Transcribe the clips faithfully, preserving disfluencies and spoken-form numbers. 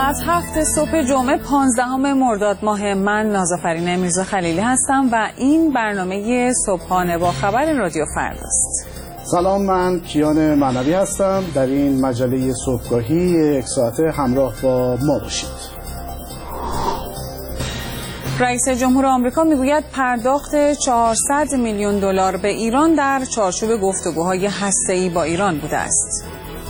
ساعت هفت صبح جمعه پانزدهم مرداد ماه، من نازآفرین میرزا خلیلی هستم و این برنامه صبحانه با خبر رادیو فردا است. سلام، من کیان معنوی هستم. در این مجله صبحگاهی یک ساعته همراه با ما باشید. رئیس جمهور آمریکا میگوید پرداخت چهارصد میلیون دلار به ایران در چارچوب گفتگوهای هسته‌ای با ایران بوده است.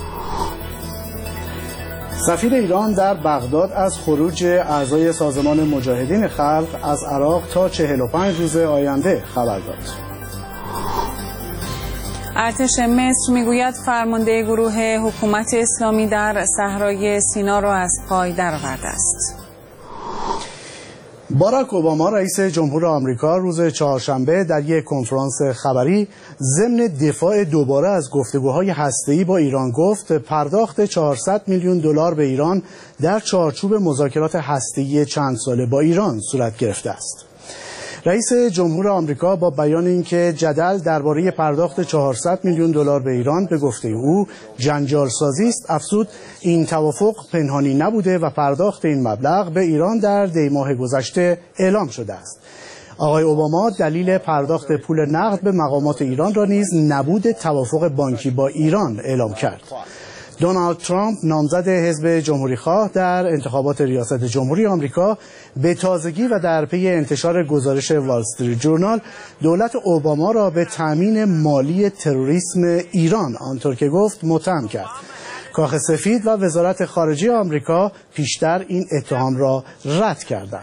سفیر ایران در بغداد از خروج اعضای سازمان مجاهدین خلق از عراق تا چهل و پنج روز آینده خبر داد. ارتش مصر میگوید فرمانده گروه حکومت اسلامی در صحرای سینا را از پای درآورده است. باراک اوباما رئیس جمهور آمریکا روز چهارشنبه در یک کنفرانس خبری ضمن دفاع دوباره از گفتگوهای هسته‌ای با ایران گفت پرداخت چهارصد میلیون دلار به ایران در چارچوب مذاکرات هسته‌ای چند ساله با ایران صورت گرفته است. رئیس جمهور آمریکا با بیان اینکه جدل درباره پرداخت چهارصد میلیون دلار به ایران به گفته او جنجال سازی است، افزود این توافق پنهانی نبوده و پرداخت این مبلغ به ایران در دی ماه گذشته اعلام شده است. آقای اوباما دلیل پرداخت پول نقد به مقامات ایران را نیز نبود توافق بانکی با ایران اعلام کرد. دونالد ترامپ نامزد حزب جمهوری‌خواه در انتخابات ریاست جمهوری آمریکا به تازگی و در پی انتشار گزارش وال استریت جورنال دولت اوباما را به تامین مالی تروریسم ایران آنطور که گفت متهم کرد. کاخ سفید و وزارت خارجه آمریکا پیشتر این اتهام را رد کردند.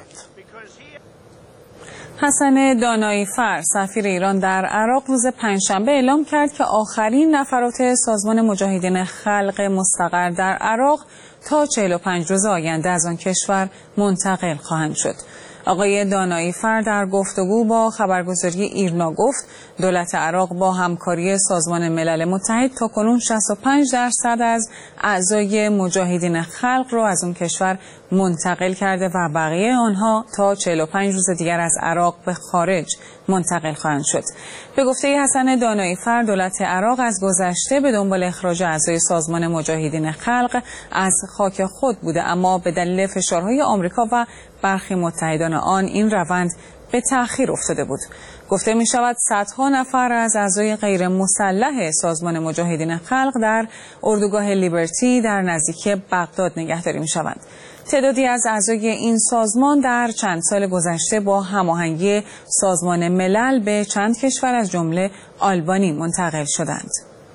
حسن دانایی فر سفیر ایران در عراق روز پنجشنبه اعلام کرد که آخرین نفرات سازمان مجاهدین خلق مستقر در عراق تا چهل و پنج روز آینده از آن کشور منتقل خواهند شد. آقای دانایی فر در گفتگو با خبرگزاری ایرنا گفت دولت عراق با همکاری سازمان ملل متحد تاکنون شصت و پنج درصد از اعضای مجاهدین خلق را از اون کشور منتقل کرده و بقیه آنها تا چهل و پنج روز دیگر از عراق به خارج منتقل خواهند شد. به گفته حسن دانایی فر دولت عراق از گذشته به دنبال اخراج اعضای سازمان مجاهدین خلق از خاک خود بوده، اما به دلیل فشارهای آمریکا و برخی متحدان آن این روند به تأخیر افتاده بود. گفته می شود صدها نفر از اعضای غیر مسلح سازمان مجاهدین خلق در اردوگاه لیبرتی در نزدیکی بغداد نگهداری می شوند. تعدادی از اعضای این سازمان در چند سال گذشته با هماهنگی سازمان ملل به چند کشور از جمله آلبانی منتقل شدند.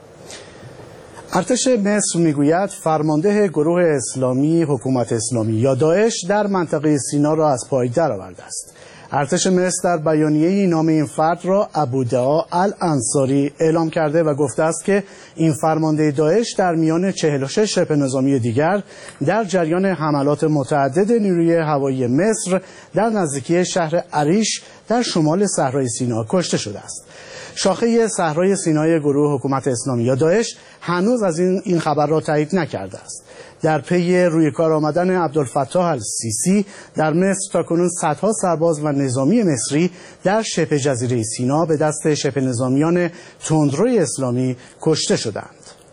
ارتش مصر میگوید فرمانده گروه اسلامی حکومت اسلامی یا داعش در منطقه سینا را از پای درآورده است. ارتش مصر در بیانیه‌ای نام این فرد را ابودعا الانصاری اعلام کرده و گفته است که این فرمانده داعش در میان چهل و شش شبه نظامی دیگر در جریان حملات متعدد نیروی هوایی مصر در نزدیکی شهر عریش در شمال صحرای سینا کشته شده است. شاخه صحرای سینای گروه حکومت اسلامی یا داعش هنوز از این این خبر را تایید نکرده است. در پی روی کار آمدن عبدالفتاح السیسی در مصر تاکنون صدها سرباز و نظامی مصری در شبه جزیره سینا به دست شبه نظامیان تندروی اسلامی کشته شدند.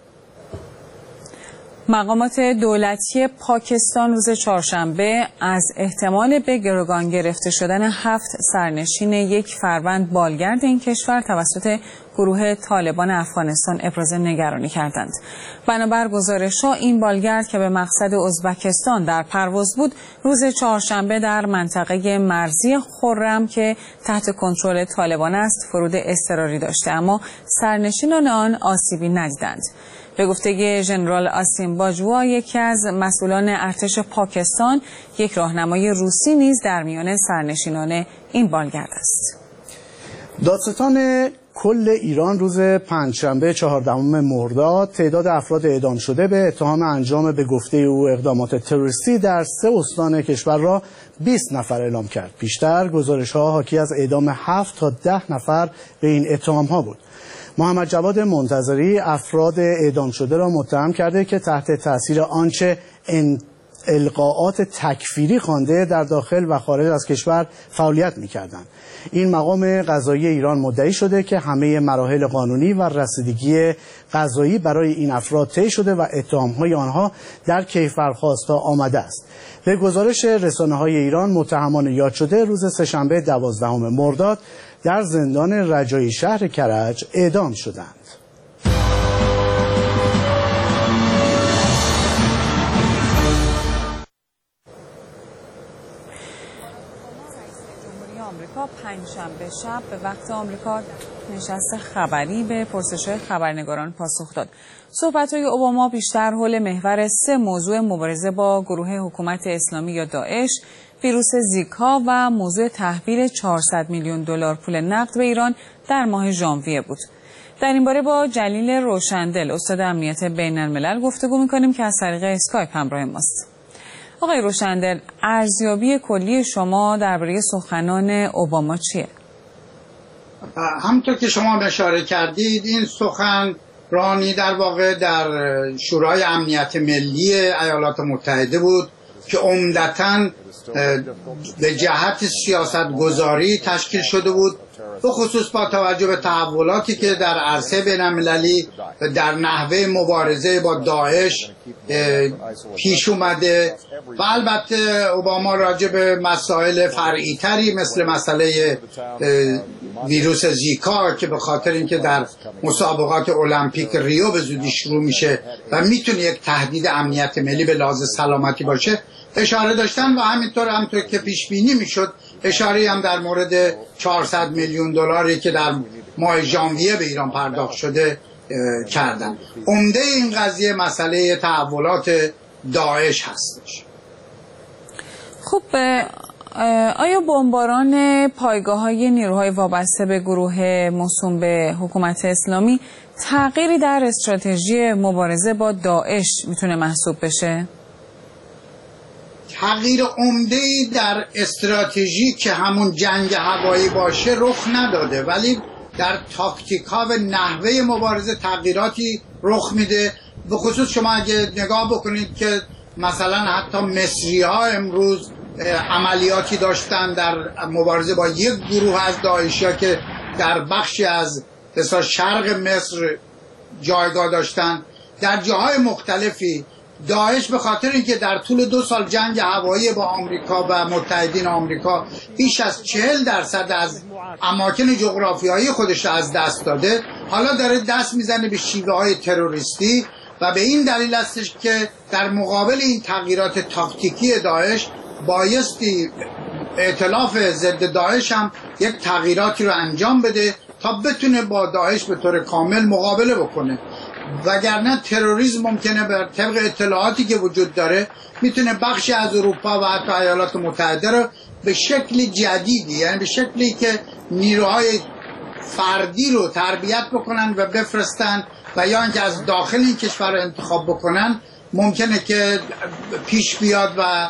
مقامات دولتی پاکستان روز چهارشنبه از احتمال به گروگان گرفته شدن هفت سرنشین یک فروند بالگرد این کشور توسط گروه طالبان افغانستان ابراز نگرانی کردند. بنابر گزارش‌ها این بالگرد که به مقصد ازبکستان در پرواز بود روز چهارشنبه در منطقه مرزی خرم که تحت کنترل طالبان است فرود اضطراری داشته، اما سرنشینان آن آسیبی ندیدند. به گفته ژنرال آسیم باجوا یکی از مسئولان ارتش پاکستان، یک راهنمای روسی نیز در میان سرنشینان این بالگرد است. دادستان کل ایران روز پنجشنبه چهاردهم مرداد تعداد افراد اعدام شده به اتهام انجام به گفته او اقدامات تروریستی در سه استان کشور را بیست نفر اعلام کرد. پیشتر گزارش‌ها حاکی از اعدام هفت تا ده نفر به این اتهام‌ها بود. محمد جواد منتظری افراد اعدام شده را متهم کرده که تحت تاثیر آنچه القاءات تکفیری خوانده در داخل و خارج از کشور فعالیت می‌کردند. این مقام قضایی ایران مدعی شده که همه مراحل قانونی و رسیدگی قضایی برای این افراد طی شده و اتهام‌های آنها در کیفرخواستا آمده است. به گزارش رسانه‌های ایران، متهمان یاد شده روز سه‌شنبه دوازدهم مرداد در زندان رجایی شهر کرج اعدام شدند. آمریکا پنجشنبه شب به وقت آمریکا نشست خبری به پرسش‌های خبرنگاران پاسخ داد. صحبت‌های اوباما بیشتر حول محور سه موضوع مبارزه با گروه حکومت اسلامی یا داعش، ویروس زیکا و موضوع تحویل چهارصد میلیون دلار پول نقد به ایران در ماه ژانویه بود. در این باره با جلیل روشندل، استاد امنیت بین‌الملل گفتگو می‌کنیم که از طریق اسکایپ همراه ماست. آقای روشندل، ارزیابی کلی شما درباره سخنان اوباما چیه؟ همونطور که شما اشاره کردید، این سخن رانی در واقع در شورای امنیت ملی ایالات متحده بود که عمدتاً به جهت سیاست گذاری تشکیل شده بود، به خصوص با توجه به تحولاتی که در عرصه بین‌المللی در نحوه مبارزه با داعش پیش اومده و البته اوباما راجع به مسائل فرعی تری مثل مسئله ویروس زیکا که به خاطر اینکه در مسابقات المپیک ریو به زودی شروع میشه و میتونه یک تهدید امنیت ملی به لحاظ سلامتی باشه اشاره داشتن و همینطور همونطور که پیش بینی میشد اشاره هم در مورد چهارصد میلیون دلاری که در ماه ژانویه به ایران پرداخت شده کردن. عمده این قضیه مسئله تحولات داعش هستش. خب آیا بمباران پایگاه‌های نیروهای وابسته به گروه موسوم به حکومت اسلامی تغییری در استراتژی مبارزه با داعش میتونه محسوب بشه؟ تغییر عمده‌ای در استراتژی که همون جنگ هوایی باشه رخ نداده، ولی در تاکتیک ها و نحوه مبارزه تغییراتی رخ میده. به خصوص شما اگه نگاه بکنید که مثلا حتی مصری ها امروز عملیاتی داشتن در مبارزه با یک گروه از داعشی ها که در بخشی از مثلا شرق مصر جایگاه داشتن. در جاهای مختلفی داعش به خاطر اینکه در طول دو سال جنگ هوایی با آمریکا و متحدین آمریکا بیش از چهل درصد از اماکن جغرافیایی خودش را از دست داده، حالا داره دست میزنه به شیوه های تروریستی و به این دلیل هستش که در مقابل این تغییرات تاکتیکی داعش بایستی ائتلاف ضد داعش هم یک تغییراتی رو انجام بده تا بتونه با داعش به طور کامل مقابله بکنه، وگرنه تروریسم ممکنه بر طبق اطلاعاتی که وجود داره میتونه بخشی از اروپا و حتی ایالات متحده رو به شکل جدیدی، یعنی به شکلی که نیروهای فردی رو تربیت بکنن و بفرستن و یا اینکه از داخل این کشور رو انتخاب بکنن، ممکنه که پیش بیاد و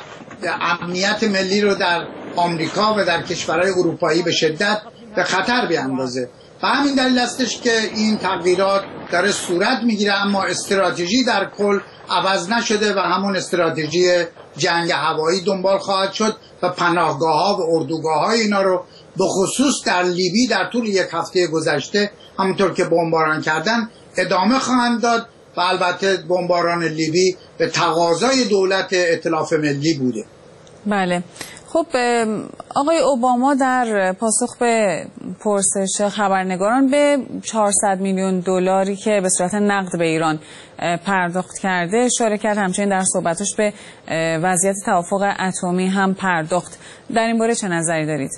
امنیت ملی رو در آمریکا و در کشورهای اروپایی به شدت به خطر بیاندازه. و همین دلیل هستش که این تغییرات داره صورت میگیره، اما استراتژی در کل عوض نشده و همون استراتژی جنگ هوایی دنبال خواهد شد و پناهگاه ها و اردوگاه های اینا رو به خصوص در لیبی در طول یک هفته گذشته همونطور که بمباران کردن ادامه خواهند داد و البته بمباران لیبی به تقاضای دولت ائتلاف ملی بوده. بله. خب آقای اوباما در پاسخ به پرسش خبرنگاران به چهارصد میلیون دلاری که به صورت نقد به ایران پرداخت کرده اشاره کرد. همچنین در صحبتش به وضعیت توافق اتمی هم پرداخت. در این باره چه نظری دارید؟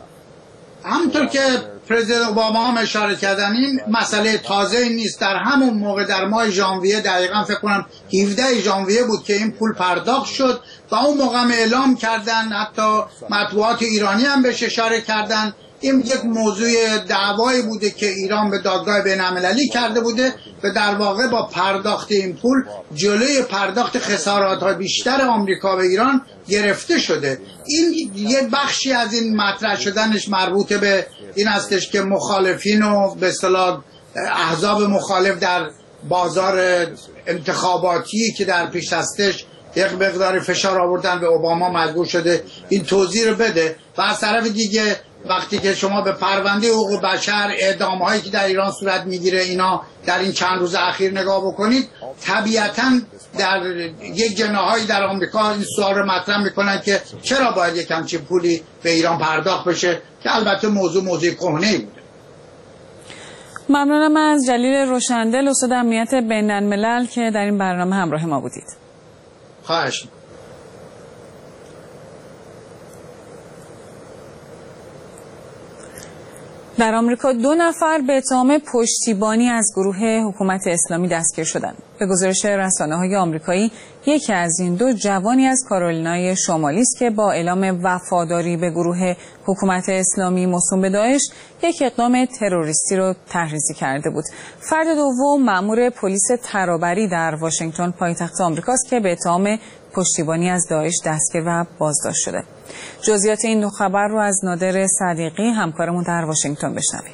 همونطور که پرزیدنت اوباما هم اشاره کردن این مسئله تازه نیست. در همون موقع در ماه ژانویه، دقیقاً فکر کنم هفدهم ژانویه بود که این پول پرداخت شد و اون موقع هم اعلام کردن، حتی مطبوعات ایرانی هم بهش اشاره کردن، این یک موضوع دعوایی بوده که ایران به دادگاه بین‌المللی کرده بوده و در واقع با پرداخت این پول جلوی پرداخت خسارات‌های بیشتر آمریکا به ایران گرفته شده. این یه بخشی از این مطرح شدنش مربوط به این هستش که مخالفین و به اصطلاح احزاب مخالف در بازار انتخاباتی که در پیش هستش یک مقدار فشار آوردن به اوباما مجبور شده این توضیح رو بده. و از طرف دیگه وقتی که شما به پرونده حقوق بشر، اعدام هایی که در ایران صورت میگیره اینا در این چند روز اخیر نگاه بکنید، طبیعتاً در یک جناحایی در آمریکا این سوال رو مطرح میکنن که چرا باید یک همچین پولی به ایران پرداخت بشه، که البته موضوع موضوع کهنه‌ای بوده. ممنونم از جلیل روشندل، استاد امنیت بین الملل که در این برنامه همراه ما بودید. خواهش. در آمریکا دو نفر به اتهام پشتیبانی از گروه حکومت اسلامی دستگیر شدند. به گزارش رسانه‌های آمریکایی، یکی از این دو جوانی از کارولینای شمالی است که با اعلام وفاداری به گروه حکومت اسلامی موسوم به داعش یک اقدام تروریستی را طرحریزی کرده بود. فرد دوم مأمور پلیس ترابری در واشنگتن پایتخت آمریکاست که به اتهام پشتیبانی از داعش دستگیر و بازداشت شده. جزئیات این دو خبر رو از نادر صدیقی همکارمون در واشنگتن بشنویم.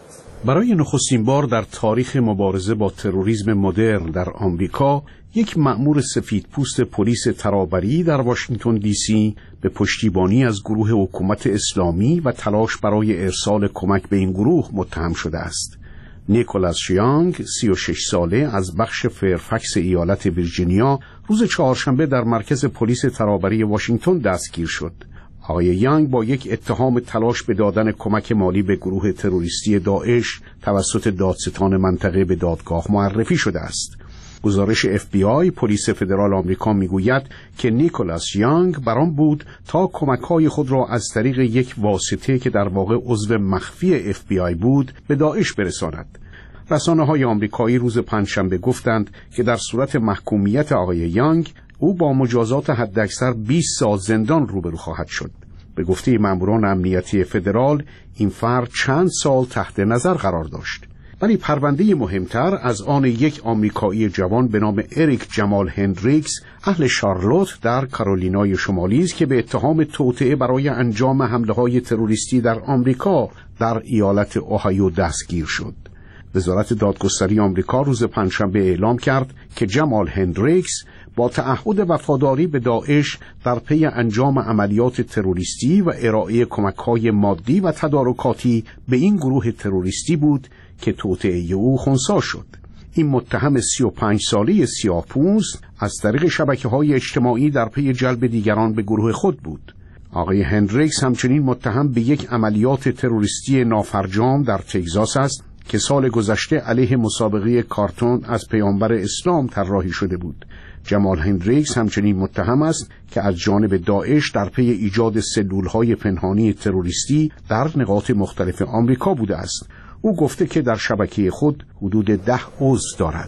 برای نخستین بار در تاریخ مبارزه با تروریسم مدرن در آمریکا، یک مأمور سفیدپوست پلیس ترابری در واشنگتن دی سی به پشتیبانی از گروه حکومت اسلامی و تلاش برای ارسال کمک به این گروه متهم شده است. نیکولاس یانگ، سی و شش ساله، از بخش فرفکس ایالت ویرجینیا، روز چهارشنبه در مرکز پلیس ترابری واشنگتن دستگیر شد. آقای یانگ با یک اتهام تلاش به دادن کمک مالی به گروه تروریستی داعش توسط دادستان منطقه به دادگاه معرفی شده است. گزارش اف بی آی، پلیس فدرال آمریکا، میگوید که نیکولاس یانگ بران بود تا کمک‌های خود را از طریق یک واسطه که در واقع عضو مخفی اف بی آی بود به داعش برساند. رسانه‌های آمریکایی روز پنجشنبه گفتند که در صورت محکومیت آقای یانگ، او با مجازات حداکثر بیست سال زندان روبرو خواهد شد. به گفته ماموران امنیتی فدرال، این فرد چند سال تحت نظر قرار داشت. ولی پرونده مهمتر از آن یک آمریکایی جوان به نام اریک جمال هندریکس، اهل شارلوت در کارولینای شمالی است که به اتهام توطئه برای انجام حمله‌های تروریستی در آمریکا در ایالت اوهایو دستگیر شد. وزارت دادگستری آمریکا روز پنجشنبه اعلام کرد که جمال هندریکس با تعهد وفاداری به داعش در پی انجام عملیات تروریستی و ارائه کمک‌های مادی و تدارکاتی به این گروه تروریستی بود که توطئه او خنثی شد. این متهم سی و پنج ساله سیاه‌پوست از طریق شبکه‌های اجتماعی در پی جلب دیگران به گروه خود بود. آقای هندریکس همچنین متهم به یک عملیات تروریستی نافرجام در تگزاس است که سال گذشته علیه مسابقه کارتون از پیامبر اسلام طراحی شده بود. جمال هندریکس همچنین متهم است که از جانب داعش در پی ایجاد سلولهای پنهانی تروریستی در نقاط مختلف آمریکا بوده است. او گفته که در شبکه خود حدود ده عضو دارد.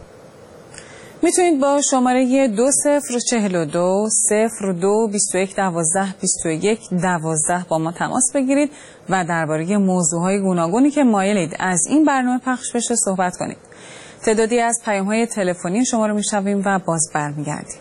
میتونید با شماره دو صفر چهل و دو صفر دو بیست و یک دوازده بیست و یک دوازده با ما تماس بگیرید و درباره موضوعهای گوناگونی که مایلید از این برنامه پخش بشه صحبت کنید. تعدادی از پیام‌های تلفنی شما رو میشنویم و باز برمیگردیم.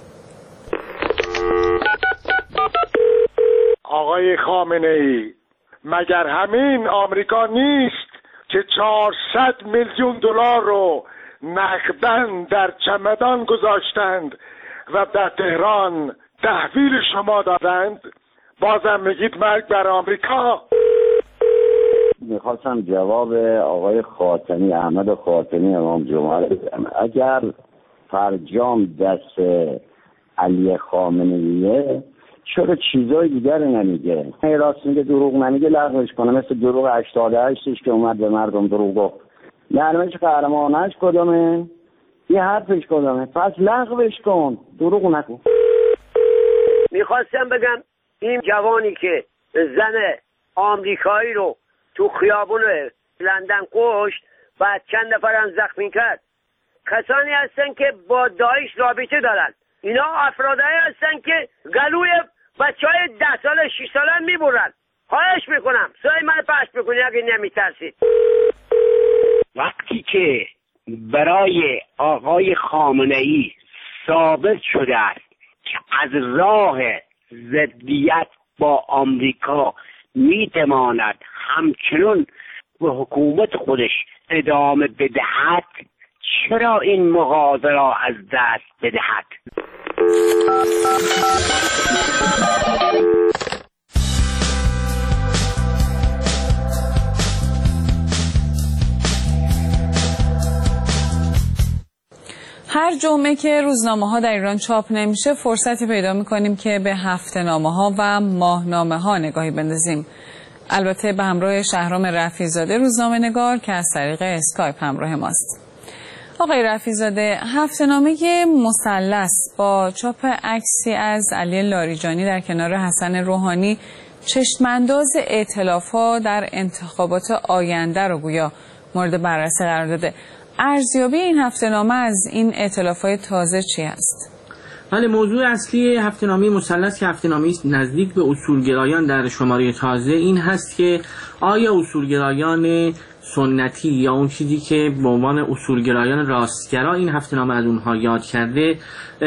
آقای خامنه‌ای، مگر همین آمریکا نیست که چهارصد میلیون دلار رو نقداً در چمدان گذاشتند و در تهران تحویل شما دادند؟ بازم میگید مرگ بر آمریکا؟ میخواستم جواب آقای خاتمی، احمد خاتمی امام جمعه بدم. اگر فرجام دست علی خامنه‌ایه، چرا چیزای دیگر نمیگه؟ راست میگه، دروغ نمیگه، لغوش کنه. مثل دروغ هشتاد و هشتش که اومد به مردم دروغ گفت. نرمش قهرمانش کدامه؟ یه حرفش کدامه؟ پس لغوش کن، دروغ نکن. میخواستم بگم این جوانی که زن آمریکایی رو تو خیابون لندن کشت، بعد چند نفرم زخمی کرد، کسانی هستن که با داعش رابطه دارن. اینا افرادایی هستن که گلوی بچه های ده ساله شش ساله میبرن. خواهش میکنم صدای من پخش بکنی اگه نمیترسید. وقتی که برای آقای خامنه‌ای ثابت شده است که از راه ضدیت با آمریکا میتواند همچنین به حکومت خودش ادامه بدهد، چرا این مغازه را از دست بدهد؟ هر جمعه که روزنامه ها در ایران چاپ نمیشه فرصتی پیدا میکنیم که به هفته نامه ها و ماهنامه ها نگاهی بندازیم. البته به همراه شهرام رفیع‌زاده روزنامه نگار که از طریق اسکایپ همراه ماست. آقای رفیع‌زاده، هفته نامه مثلث با چاپ عکسی از علی لاریجانی در کنار حسن روحانی چشمانداز ائتلاف‌ها در انتخابات آینده رو گویا مورد بررسی قرار داده. ارزیابی این هفته‌نامه از این ائتلاف‌های تازه چی است؟ بله، موضوع اصلی هفته‌نامه مثلث که هفته‌نامه‌ای نزدیک به اصولگرایان در شماره تازه این هست که آیا اصولگرایان سنتی یا اون چیزی که به عنوان اصولگرایان راستگرا این هفته‌نامه از اونها یاد کرده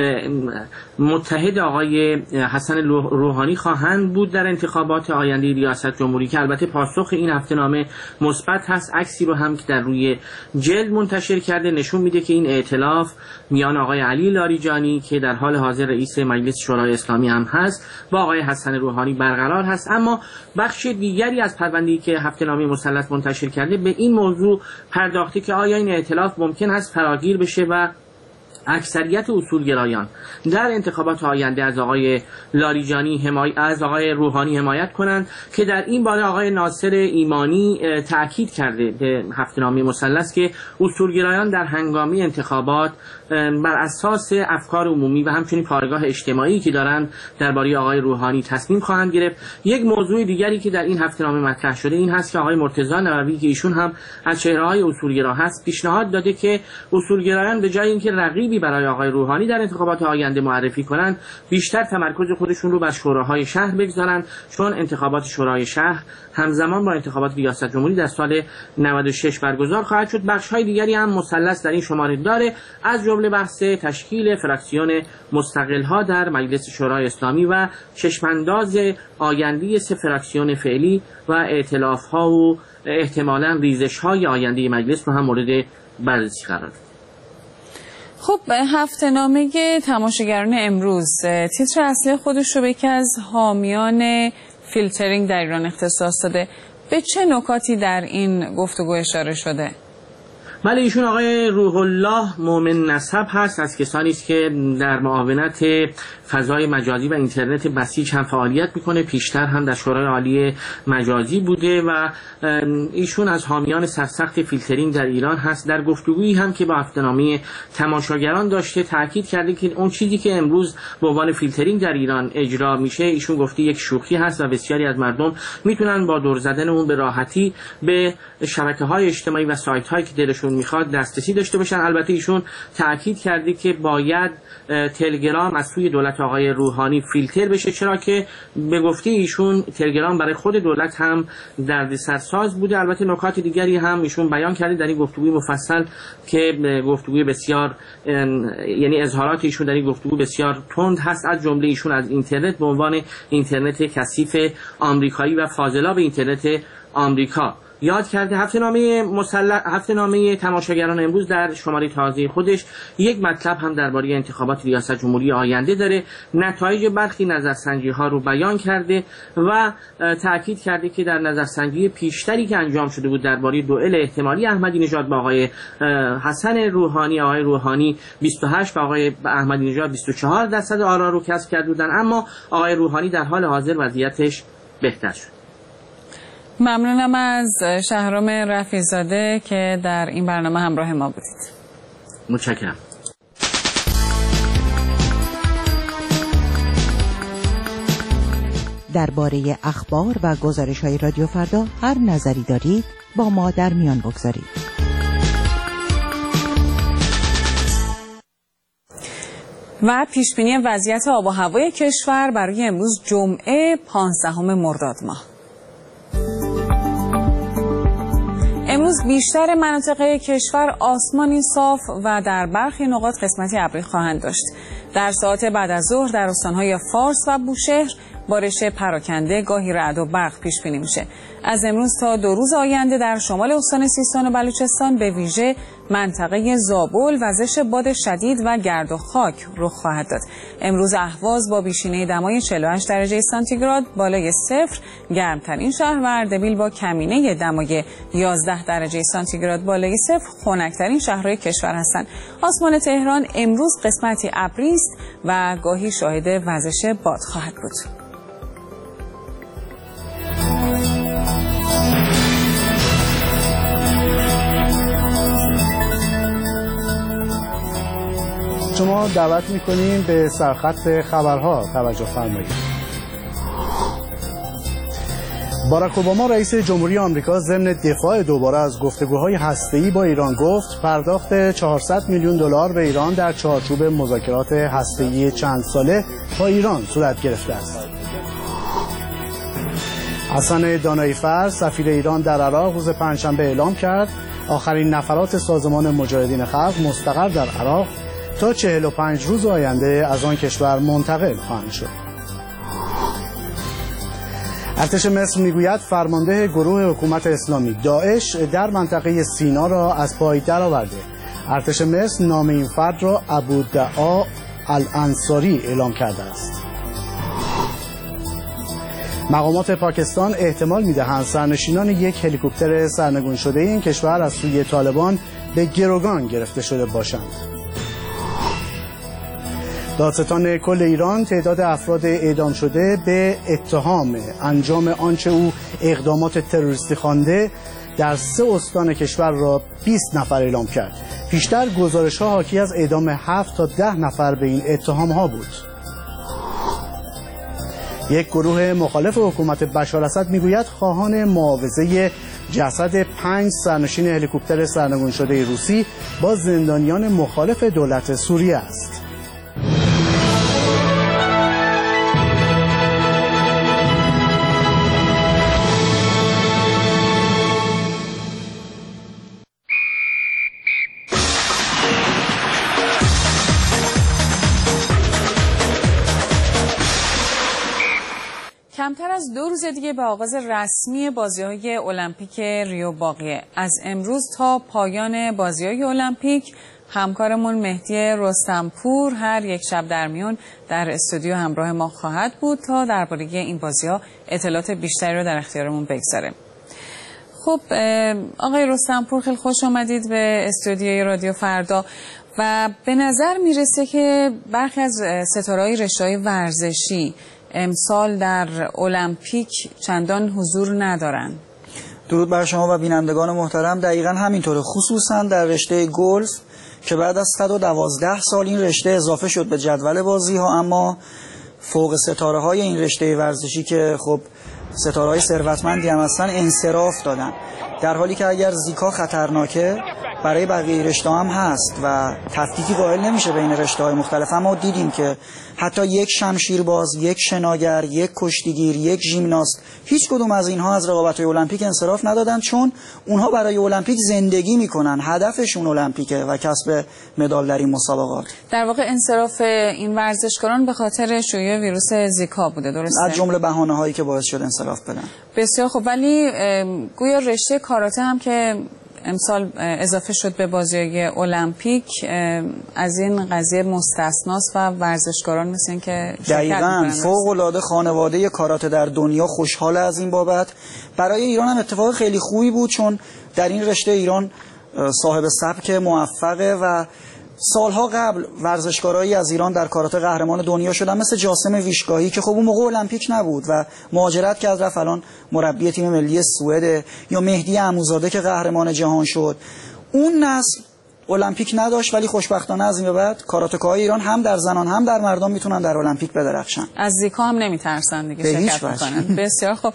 متحد آقای حسن روحانی خواهند بود در انتخابات آینده ریاست جمهوری، که البته پاسخ این هفته‌نامه مثبت هست. عکسی رو هم که در روی جلد منتشر کرده نشون میده که این ائتلاف میان آقای علی لاریجانی که در حال حاضر رئیس مجلس شورای اسلامی هم هست با آقای حسن روحانی برقرار هست. اما بخش دیگری از پرونده‌ای که هفته‌نامه مثلث منتشر کرده به این موضوع پرداخته که آیا این ائتلاف ممکن است فراگیر بشه و اکثریت اصولگرایان در انتخابات آینده از آقای لاریجانی حمایت از آقای روحانی حمایت کنند، که در این باره آقای ناصر ایمانی تاکید کرده به هفته‌نامه مثلث که اصولگرایان در هنگامی انتخابات بر اساس افکار عمومی و همچنین پایگاه اجتماعی که دارند درباره آقای روحانی تصمیم خواهند گرفت. یک موضوع دیگری که در این هفته‌نامه مطرح شده این هست که آقای مرتضی نووی که ایشون هم از چهره‌های اصولگرا هست پیشنهاد داده که اصولگرایان به جای اینکه رقیبی برای آقای روحانی در انتخابات آینده معرفی کنند بیشتر تمرکز خودشون رو بر شوراهای شهر بگذارند، چون انتخابات شورای شهر همزمان با انتخابات ریاست جمهوری در سال نود و شش برگزار خواهد شد. بخش‌های دیگری هم مثلث در این شماره داره، از جمله بحث تشکیل فراکسیون مستقل‌ها در مجلس شورای اسلامی و چشمانداز آینده سه فراکسیون فعلی و ائتلاف‌ها و احتمالاً ریزش‌های آینده مجلس رو هم مورد بررسی قرار داد. خب، هفته‌نامه تماشاگران امروز تیتر اصلی خودش رو به یکی از حامیان فیلترینگ در ایران اختصاص داده. به چه نکاتی در این گفتگو اشاره شده؟ بله، ایشون آقای روح الله مومن نسب هست، از کسانی است که در معاونت فضای مجازی و اینترنت بسیج هم فعالیت میکنه. پیشتر هم در شورای عالی مجازی بوده و ایشون از حامیان سرسخت فیلترینگ در ایران هست. در گفتگویی هم که با هفته‌نامه تماشاگران داشته تاکید کرده که اون چیزی که امروز به عنوان فیلترینگ در ایران اجرا میشه ایشون گفته یک شوخی هست و بسیاری از مردم میتونن با دور زدن اون به راحتی به شبکه‌های اجتماعی و سایت‌هایی که دلشون میخواد دسترسی داشته باشن. البته ایشون تاکید کرده که باید تلگرام از سوی دولت آقای روحانی فیلتر بشه، چرا که به گفته ایشون تلگرام برای خود دولت هم دردسرساز بوده. البته نکات دیگری هم ایشون بیان کرده در این گفتگوی مفصل که گفتگوی بسیار یعنی اظهارات ایشون در این گفتگو بسیار تند هست، از جمله ایشون از اینترنت به عنوان اینترنت کثیف آمریکایی و فاضلاب اینترنت آمریکا یاد کرده. هفته‌نامه مسلح هفته‌نامه تماشاگران امروز در شماره تازه خودش یک مطلب هم درباره انتخابات ریاست جمهوری آینده داره. نتایج برخی نظرسنجی ها رو بیان کرده و تاکید کرده که در نظرسنجی پیشتری که انجام شده بود درباره دوئل احتمالی احمدی نژاد با آقای حسن روحانی، آقای روحانی بیست و هشت و آقای احمدی نژاد بیست و چهار درصد آرا رو کسب کرده بودن، اما آقای روحانی در حال حاضر وضعیتش بهتر شد. ممنونم از شهرام رفیع‌زاده که در این برنامه همراه ما بودید. متشکرم. درباره اخبار و گزارش‌های رادیو فردا هر نظری دارید با ما در میان بگذارید. و پیشبینی وضعیت آب و هوای کشور برای امروز جمعه پانزدهم مرداد ماه. امروز بیشتر مناطق کشور آسمانی صاف و در برخی نقاط قسمتی ابری خواهند داشت. در ساعات بعد از ظهر در استان‌های فارس و بوشهر بارش پراکنده گاهی رعد و برق پیش بینی میشه. از امروز تا دو روز آینده در شمال استان سیستان و بلوچستان به ویژه منطقه زابل وزش باد شدید و گرد و خاک رخ خواهد داد. امروز اهواز با بیشینه دمای چهل و هشت درجه سانتیگراد بالای صفر گرمترین شهر و اردبیل با کمینه دمای یازده درجه سانتیگراد بالای صفر خنک‌ترین شهرهای کشور هستند. آسمان تهران امروز قسمتی ابری است و گاهی شاهد وزش باد خواهد بود. شما دعوت می‌کنیم به سرخط خبرها توجه فرمایید. باراک اوباما رئیس جمهوری آمریکا ضمن دفاع دوباره از گفتگوهای هسته‌ای با ایران گفت پرداخت چهارصد میلیون دلار به ایران در چارچوب مذاکرات هسته‌ای چند ساله با ایران صورت گرفته است. حسن دانایی‌فر سفیر ایران در عراق روز پنجشنبه اعلام کرد آخرین نفرات سازمان مجاهدین خلق مستقر در عراق تا چهل و پنج روز آینده از آن کشور منتقل خواهند شد. ارتش مصر میگوید فرمانده گروه حکومت اسلامی داعش در منطقه سینا را از پای درآورده. ارتش مصر نام این فرد را ابودعا الانصاری اعلام کرده است. مقامات پاکستان احتمال می‌دهند سرنشینان یک هلیکوپتر سرنگون شده این کشور از سوی طالبان به گروگان گرفته شده باشند. دادستان کل ایران تعداد افراد اعدام شده به اتهام انجام آنچه او اقدامات تروریستی خوانده در سه استان کشور را بیست نفر اعلام کرد. پیشتر گزارش‌ها حاکی از اعدام هفت تا ده نفر به این اتهام‌ها بود. یک گروه مخالف حکومت بشار اسد میگوید خواهان معاوضه جسد پنج سرنشین هلیکوپتر سرنگون شده روسی با زندانیان مخالف دولت سوریه است. کمتر از دو روز دیگه به آغاز رسمی بازی‌های المپیک ریو باقیه. از امروز تا پایان بازی‌های المپیک همکارمون مهدی رستمپور هر یک شب در میون در استودیو همراه ما خواهد بود تا درباره این بازی‌ها اطلاعات بیشتری رو در اختیارمون بگذاره. خب آقای رستمپور خیلی خوش آمدید به استودیوی رادیو فردا و به نظر میرسه که برخی از ستاره‌های رشته‌های ورزشی امسال در المپیک چندان حضور ندارن. درود بر شما و بینندگان محترم. دقیقاً همینطوره، خصوصا در رشته گلف که بعد از صد و دوازده سال این رشته اضافه شد به جدول بازی ها، اما فوق ستاره های این رشته ورزشی که خب ستاره های ثروتمندی هم هستن انصراف دادن، در حالی که اگر زیکا خطرناکه برای بقیه رشته هم هست و تفکیکی قائل نمیشه بین رشته های مختلف. اما دیدیم که حتی یک شمشیرباز، یک شناگر، یک کشتیگیر، یک ژیمناست، هیچ کدوم از اینها از رقابت‌های المپیک انصراف ندادن، چون اونها برای المپیک زندگی میکنن، هدفشون المپیکه و کسب مدال در این مسابقات. در واقع انصراف این ورزشکاران به خاطر شیوع ویروس زیکا بوده، درسته؟ از جمله بهانه‌هایی که باعث شد انصراف بدن. بسیار خوب. ولی گویا رشته کاراته هم که امسال اضافه شد به بازی‌های المپیک از این قضیه مستثناست و ورزشکاران مثل این که دقیقاً فوق‌العاده خانواده کاراته در دنیا خوشحال از این بابت. برای ایران هم اتفاق خیلی خوبی بود، چون در این رشته ایران صاحب سبک موفقه و سالها قبل ورزشکارایی از ایران در کاراته قهرمان دنیا شدن، مثل جاسم ویشگاهی که خب اون موقع المپیک نبود و مهاجرت کرد رفت الان مربی تیم ملی سوئد، یا مهدی عموزاده که قهرمان جهان شد. اون نسل المپیک نداشت ولی خوشبختانه از این به بعد کاراتکاهای ایران هم در زنان هم در مردان میتونن در المپیک بدرخشن. از زیکا هم نمیترسن دیگه، شرکت میکنن. بسیار خوب.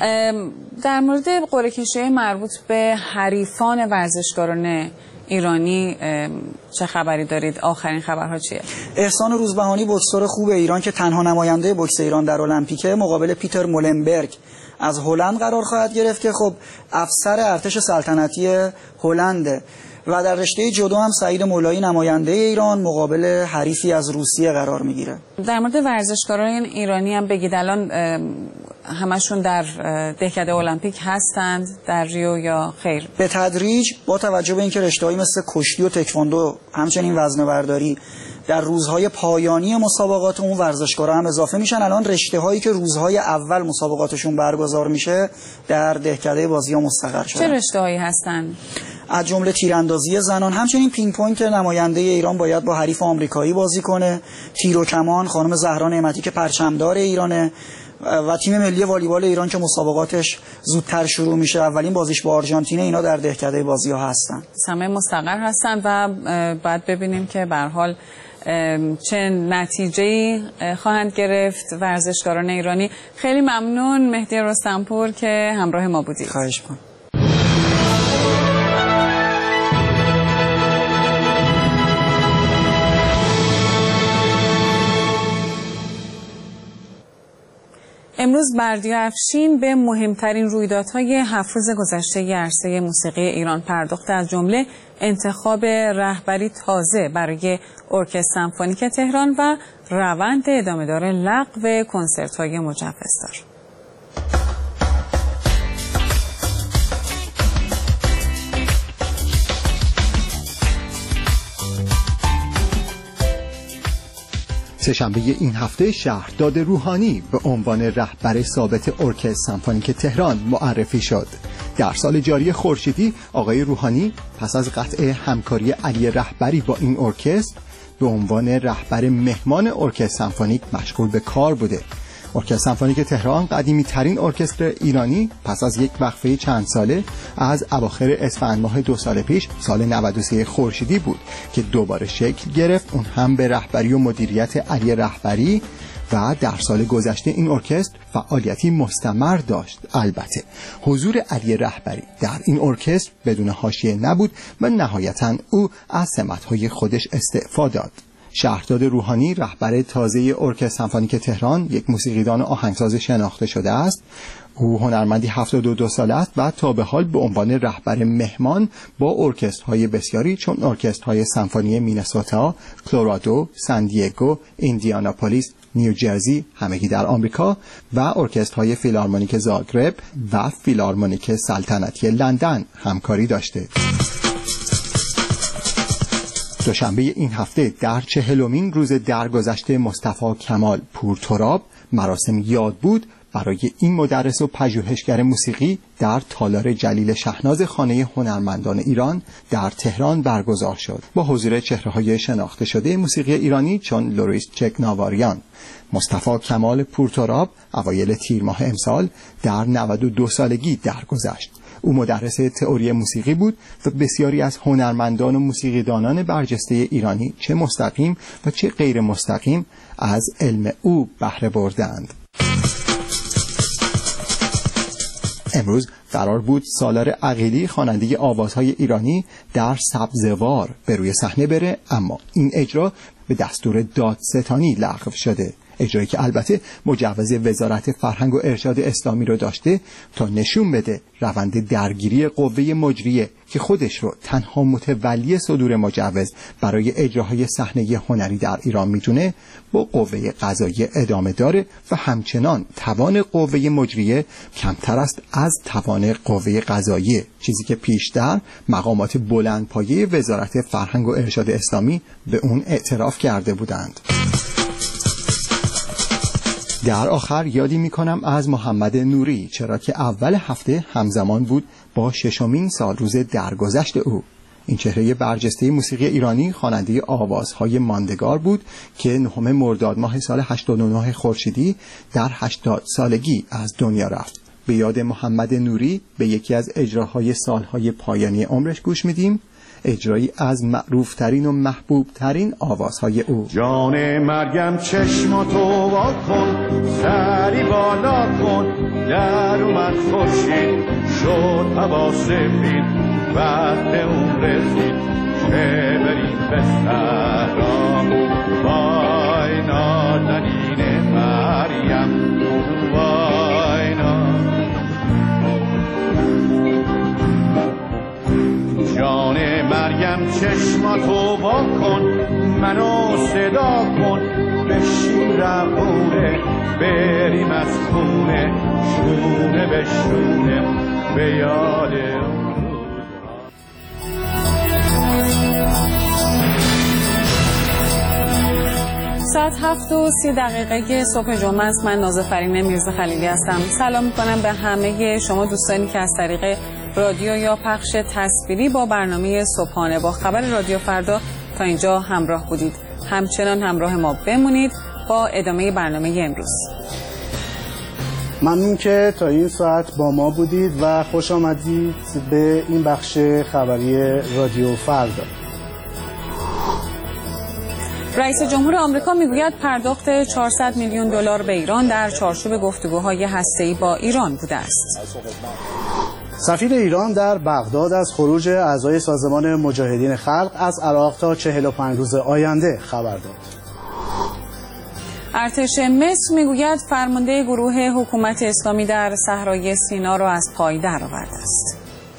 در مورد قرعه کشی مربوط به حریفان ورزشکاران ایرانی چه خبری دارید؟ آخرین خبرها چیه؟ احسان روزبهانی بوکسور خوب ایران که تنها نماینده بوکس ایران در المپیک مقابل پیتر مولنبرگ از هلند قرار خواهد گرفت که خب افسر ارتش سلطنتی هلند و در رشته جودو هم سعید مولایی نماینده ایران مقابل حریفی از روسیه قرار میگیره. در مورد ورزشکاران ایرانی هم بگید، الان همشون در دهکده المپیک هستند در ریو یا خیر؟ به تدریج با توجه به اینکه رشته‌هایی مثل کشتی و تکواندو همچنین وزنه‌برداری در روزهای پایانی مسابقات اون ورزشکارا هم اضافه میشن. الان رشته‌هایی که روزهای اول مسابقاتشون برگزار میشه در دهکده بازی‌ها مستقر شدن. چه رشته‌هایی هستن؟ از جمله تیراندازی زنان، همچنین پینگ پونگ که نماینده ایران باید با حریف آمریکایی بازی کنه، تیر و کمان خانم زهرا نعمتی که پرچمدار ایرانه و تیم ملی والیبال ایران که مسابقاتش زودتر شروع میشه، اولین بازیش با آرژانتین، اینا در دهکده بازی‌ها هستن. همه مستقر هستن و بعد ببینیم که به هر حال چه نتیجه‌ای خواهند گرفت ورزشکاران ایرانی. خیلی ممنون مهدی رستمپور که همراه ما بودید. خواهش می‌کنم. امروز بردیا افشین به مهمترین رویدادهای هفت روز گذشته عرصه موسیقی ایران پرداخت، از جمله انتخاب رهبری تازه برای ارکستر سمفونیک تهران و روند ادامه‌دار لغو کنسرت‌های مجوزدار. سه‌شنبه این هفته شهرداد روحانی به عنوان رهبر ثابت ارکستر سمفونیک تهران معرفی شد. در سال جاری خورشیدی آقای روحانی پس از قطع همکاری علی رهبری با این ارکستر به عنوان رهبر مهمان ارکستر سمفونیک مشغول به کار بوده. ارکستر سمفونیک تهران قدیمی ترین ارکستر ایرانی پس از یک وقفه چند ساله از اواخر اسفند ماه دو سال پیش سال نود و سه خورشیدی بود که دوباره شکل گرفت، اون هم به رهبری و مدیریت علی رهبری، و در سال گذشته این ارکستر فعالیتی مستمر داشت. البته حضور علی رهبری در این ارکستر بدون حاشیه نبود و نهایتاً او از سمت‌های خودش استعفا داد. شهرداد روحانی رهبر تازه ارکستر سمفونیک تهران یک موسیقیدان و آهنگساز شناخته شده است. او هنرمندی هفتاد و دو ساله است و تا به حال به عنوان رهبر مهمان با ارکسترهای بسیاری چون ارکسترهای سمفونی مینسوتا، کلرادو، سان دیگو، ایندیاناپولیس، نیوجرسی همگی در آمریکا و ارکسترهای فیلارمونیک زاگرب و فیلارمونیک سلطنتی لندن همکاری داشته. دوشنبه این هفته در چهلمین روز درگذشت مصطفی کمال پورتراب مراسم یاد بود برای این مدرس و پژوهشگر موسیقی در تالار جلیل شهناز خانه هنرمندان ایران در تهران برگزار شد با حضور چهره‌های شناخته شده موسیقی ایرانی چون لوریس چکناواریان. مصطفی کمال پورتراب اوایل تیر ماه امسال در نود و دو سالگی درگذشت. او مدرس تئوری موسیقی بود و بسیاری از هنرمندان و موسیقیدانان برجسته ایرانی چه مستقیم و چه غیر مستقیم از علم او بهره بردند. امروز قرار بود سالار عقیلی خواننده آوازهای ایرانی در سبزوار به روی صحنه بره، اما این اجرا به دستور دادستانی لغو شده. اجرایی که البته مجوز وزارت فرهنگ و ارشاد اسلامی رو داشته تا نشون بده روند درگیری قوه مجریه که خودش رو تنها متولی صدور مجوز برای اجراهای صحنه هنری در ایران میدونه، با قوه قضاییه ادامه داره و همچنان توان قوه مجریه کمتر است از توان قوه قضاییه، چیزی که پیشتر مقامات بلندپایه وزارت فرهنگ و ارشاد اسلامی به اون اعتراف کرده بودند. در آخر یادی میکنم از محمد نوری، چرا که اول هفته همزمان بود با ششمین سالروز درگذشت او. این چهره برجسته موسیقی ایرانی خواننده آوازهای ماندگار بود که نهم مرداد ماه سال هشتاد و نه خورشیدی در هشتاد سالگی از دنیا رفت. به یاد محمد نوری به یکی از اجراهای سالهای پایانی عمرش گوش میدیم، اجرایی از معروف ترین و محبوب ترین آوازهای او. جان مرگم چشماتو وا کن، سری بالا کن، در اومد خورشید شد هوا سفید، وقت اون رسید که بریم به سرام. وای نازنین مریم، وای نازنین جان مریم چشماتو وا کن منو صدا کن بشین رقونه بریم از خونه شونه به شونه به یاد ساعت هفت و سی دقیقه صبح جمعه است. من نازفرین میرزا خلیلی هستم. سلام میکنم به همه شما دوستانی که از طریق رادیو یا پخش تصویری با برنامه صبحانه با خبر رادیو فردا تا اینجا همراه بودید. همچنان همراه ما بمونید با ادامه برنامه امروز. ممنون که تا این ساعت با ما بودید و خوش آمدید به این بخش خبری رادیو فردا. رئیس جمهور آمریکا میگوید پرداخت چهارصد میلیون دلار به ایران در چارچوب گفتگوهای هسته‌ای با ایران بوده است. سفیر ایران در بغداد از خروج اعضای سازمان مجاهدین خلق از عراق تا چهل و پنج روز آینده خبر داد. ارتش مصر میگوید فرمانده گروه حکومت اسلامی در صحرای سینا را از پای درآورده است.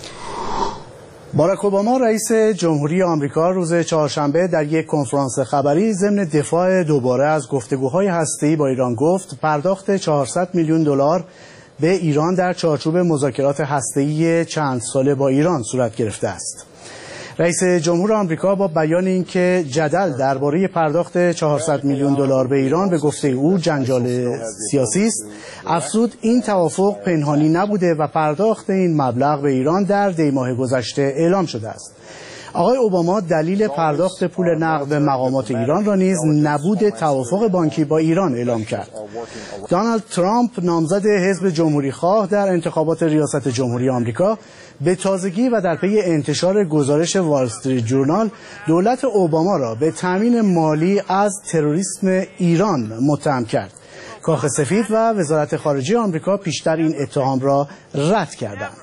باراک اوباما رئیس جمهوری آمریکا روز چهارشنبه در یک کنفرانس خبری ضمن دفاع دوباره از گفتگوهای هسته‌ای با ایران گفت پرداخت چهارصد میلیون دلار به ایران در چارچوب مذاکرات هسته‌ای چند ساله با ایران صورت گرفته است. رئیس جمهور آمریکا با بیان اینکه جدل درباره پرداخت چهارصد میلیون دلار به ایران به گفته او جنجال سیاسی است، افزود این توافق پنهانی نبوده و پرداخت این مبلغ به ایران در دی ماه گذشته اعلام شده است. آقای اوباما دلیل پرداخت پول نقد به مقامات ایران را نیز نبود توافق بانکی با ایران اعلام کرد. دونالد ترامپ نامزد حزب جمهوری خواه در انتخابات ریاست جمهوری آمریکا به تازگی و در پی انتشار گزارش وال استریت جورنال دولت اوباما را به تامین مالی از تروریسم ایران متهم کرد. کاخ سفید و وزارت خارجه آمریکا پیشتر این اتهام را رد کردند.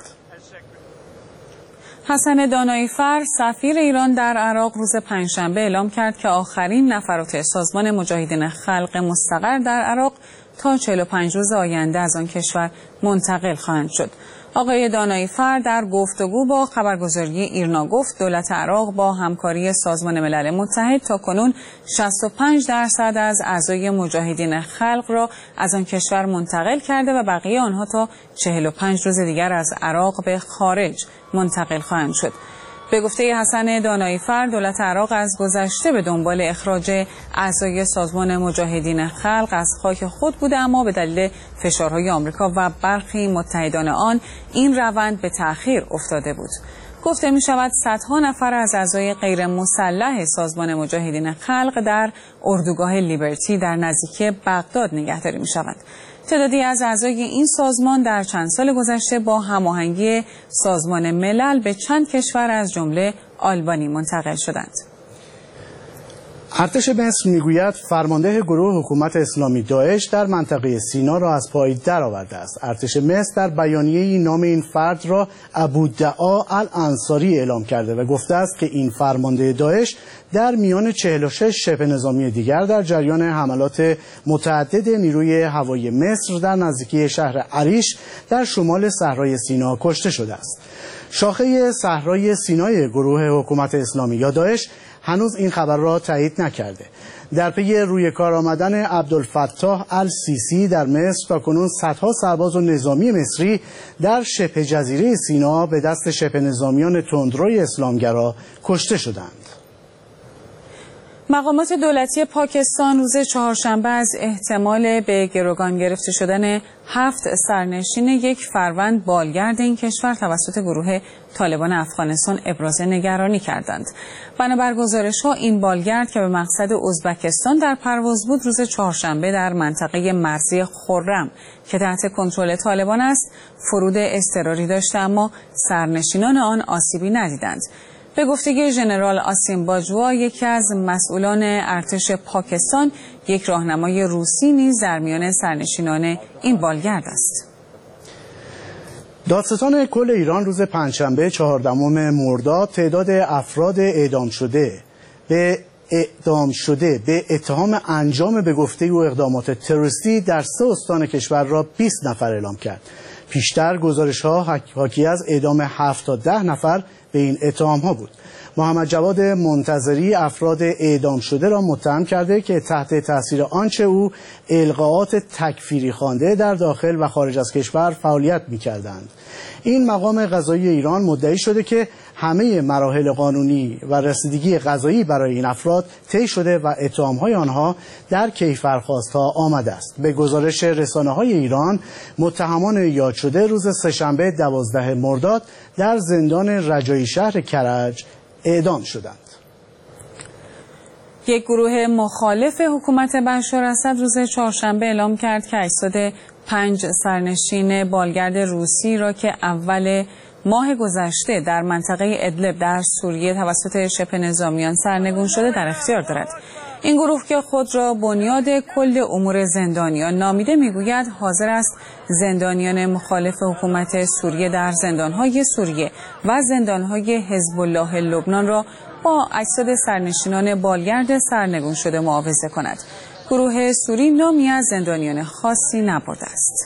حسن دانایی‌فر سفیر ایران در عراق روز پنجشنبه اعلام کرد که آخرین نفرات سازمان مجاهدین خلق مستقر در عراق تا چهل و پنج روز آینده از آن کشور منتقل خواهند شد. آقای دانایی‌فر در گفتگو با خبرگزاری ایرنا گفت دولت عراق با همکاری سازمان ملل متحد تاکنون شصت و پنج درصد از اعضای مجاهدین خلق را از آن کشور منتقل کرده و بقیه آنها تا چهل و پنج روز دیگر از عراق به خارج منتقل خواهند شد. به گفته حسن دانایی‌فر دولت عراق از گذشته به دنبال اخراج اعضای سازمان مجاهدین خلق از خاک خود بوده، اما به دلیل فشارهای آمریکا و برخی متحدان آن این روند به تأخیر افتاده بود. گفته می شود صدها نفر از اعضای غیر مسلح سازمان مجاهدین خلق در اردوگاه لیبرتی در نزدیکی بغداد نگهداری می شود. تعدادی از اعضای این سازمان در چند سال گذشته با هماهنگی سازمان ملل به چند کشور از جمله آلبانی منتقل شدند. ارتش مصر میگوید فرمانده گروه حکومت اسلامی داعش در منطقه سینا را از پای درآورده است. ارتش مصر در بیانیه‌ای نام این فرد را ابودعا الانصاری اعلام کرده و گفته است که این فرمانده داعش در میان چهل و شش شبه نظامی دیگر در جریان حملات متعدد نیروی هوایی مصر در نزدیکی شهر عریش در شمال صحرای سینا کشته شده است. شاخه صحرای سینای گروه حکومت اسلامی یا داعش هنوز این خبر را تایید نکرده. در پی روی کار آمدن عبدالفتاح السیسی در مصر تاکنون صدها سرباز و نظامی مصری در شبه جزیره سینا به دست شبه نظامیان تندروی اسلامگرا کشته شدند. مقامات دولتی پاکستان روز چهارشنبه از احتمال به گروگان گرفته شدن هفت سرنشین یک فروند بالگرد این کشور توسط گروه طالبان افغانستان ابراز نگرانی کردند. بنابر گزارش‌ها این بالگرد که به مقصد ازبکستان در پرواز بود روز چهارشنبه در منطقه مرزی خرم که تحت کنترل طالبان است فرود اضطراری داشته، اما سرنشینان آن آسیبی ندیدند. به گفته ژنرال آسیم باجوا یکی از مسئولان ارتش پاکستان، یک راهنمای روسی نیز در میان سرنشینان این بالگرد است. دادستان کل ایران روز پنجشنبه چهاردهم مرداد تعداد افراد اعدام شده به اعدام شده به اتهام انجام به گفته او اقدامات تروریستی در سه استان کشور را بیست نفر اعلام کرد. پیشتر گزارش‌ها حاکی از اعدام هفت تا ده نفر به این اتهام‌ها بود. محمد جواد منتظری افراد اعدام شده را متهم کرده که تحت تاثیر آنچه او القاءات تکفیری خوانده در داخل و خارج از کشور فعالیت می‌کردند. این مقام قضایی ایران مدعی شده که همه مراحل قانونی و رسیدگی قضایی برای این افراد طی شده و اتهام‌های آنها در کیفرخواست‌ها آمده است. به گزارش رسانه‌های ایران، متهمان یاد شده روز سه‌شنبه دوازده مرداد در زندان رجایی شهر کرج اعدام شدند. یک گروه مخالف حکومت بشار اسد روز چهارشنبه اعلام کرد که اجساد پنج سرنشین بالگرد روسی را که اول ماه گذشته در منطقه ادلب در سوریه توسط شبه نظامیان سرنگون شده در اختیار دارد. این گروه که خود را بنیاد کل امور زندانیان نامیده میگوید حاضر است زندانیان مخالف حکومت سوریه در زندانهای سوریه و زندانهای حزب الله لبنان را با اجساد سرنشینان بالگرد سرنگون شده معاوضه کند. گروه سوری نامی از زندانیان خاصی نبرده است.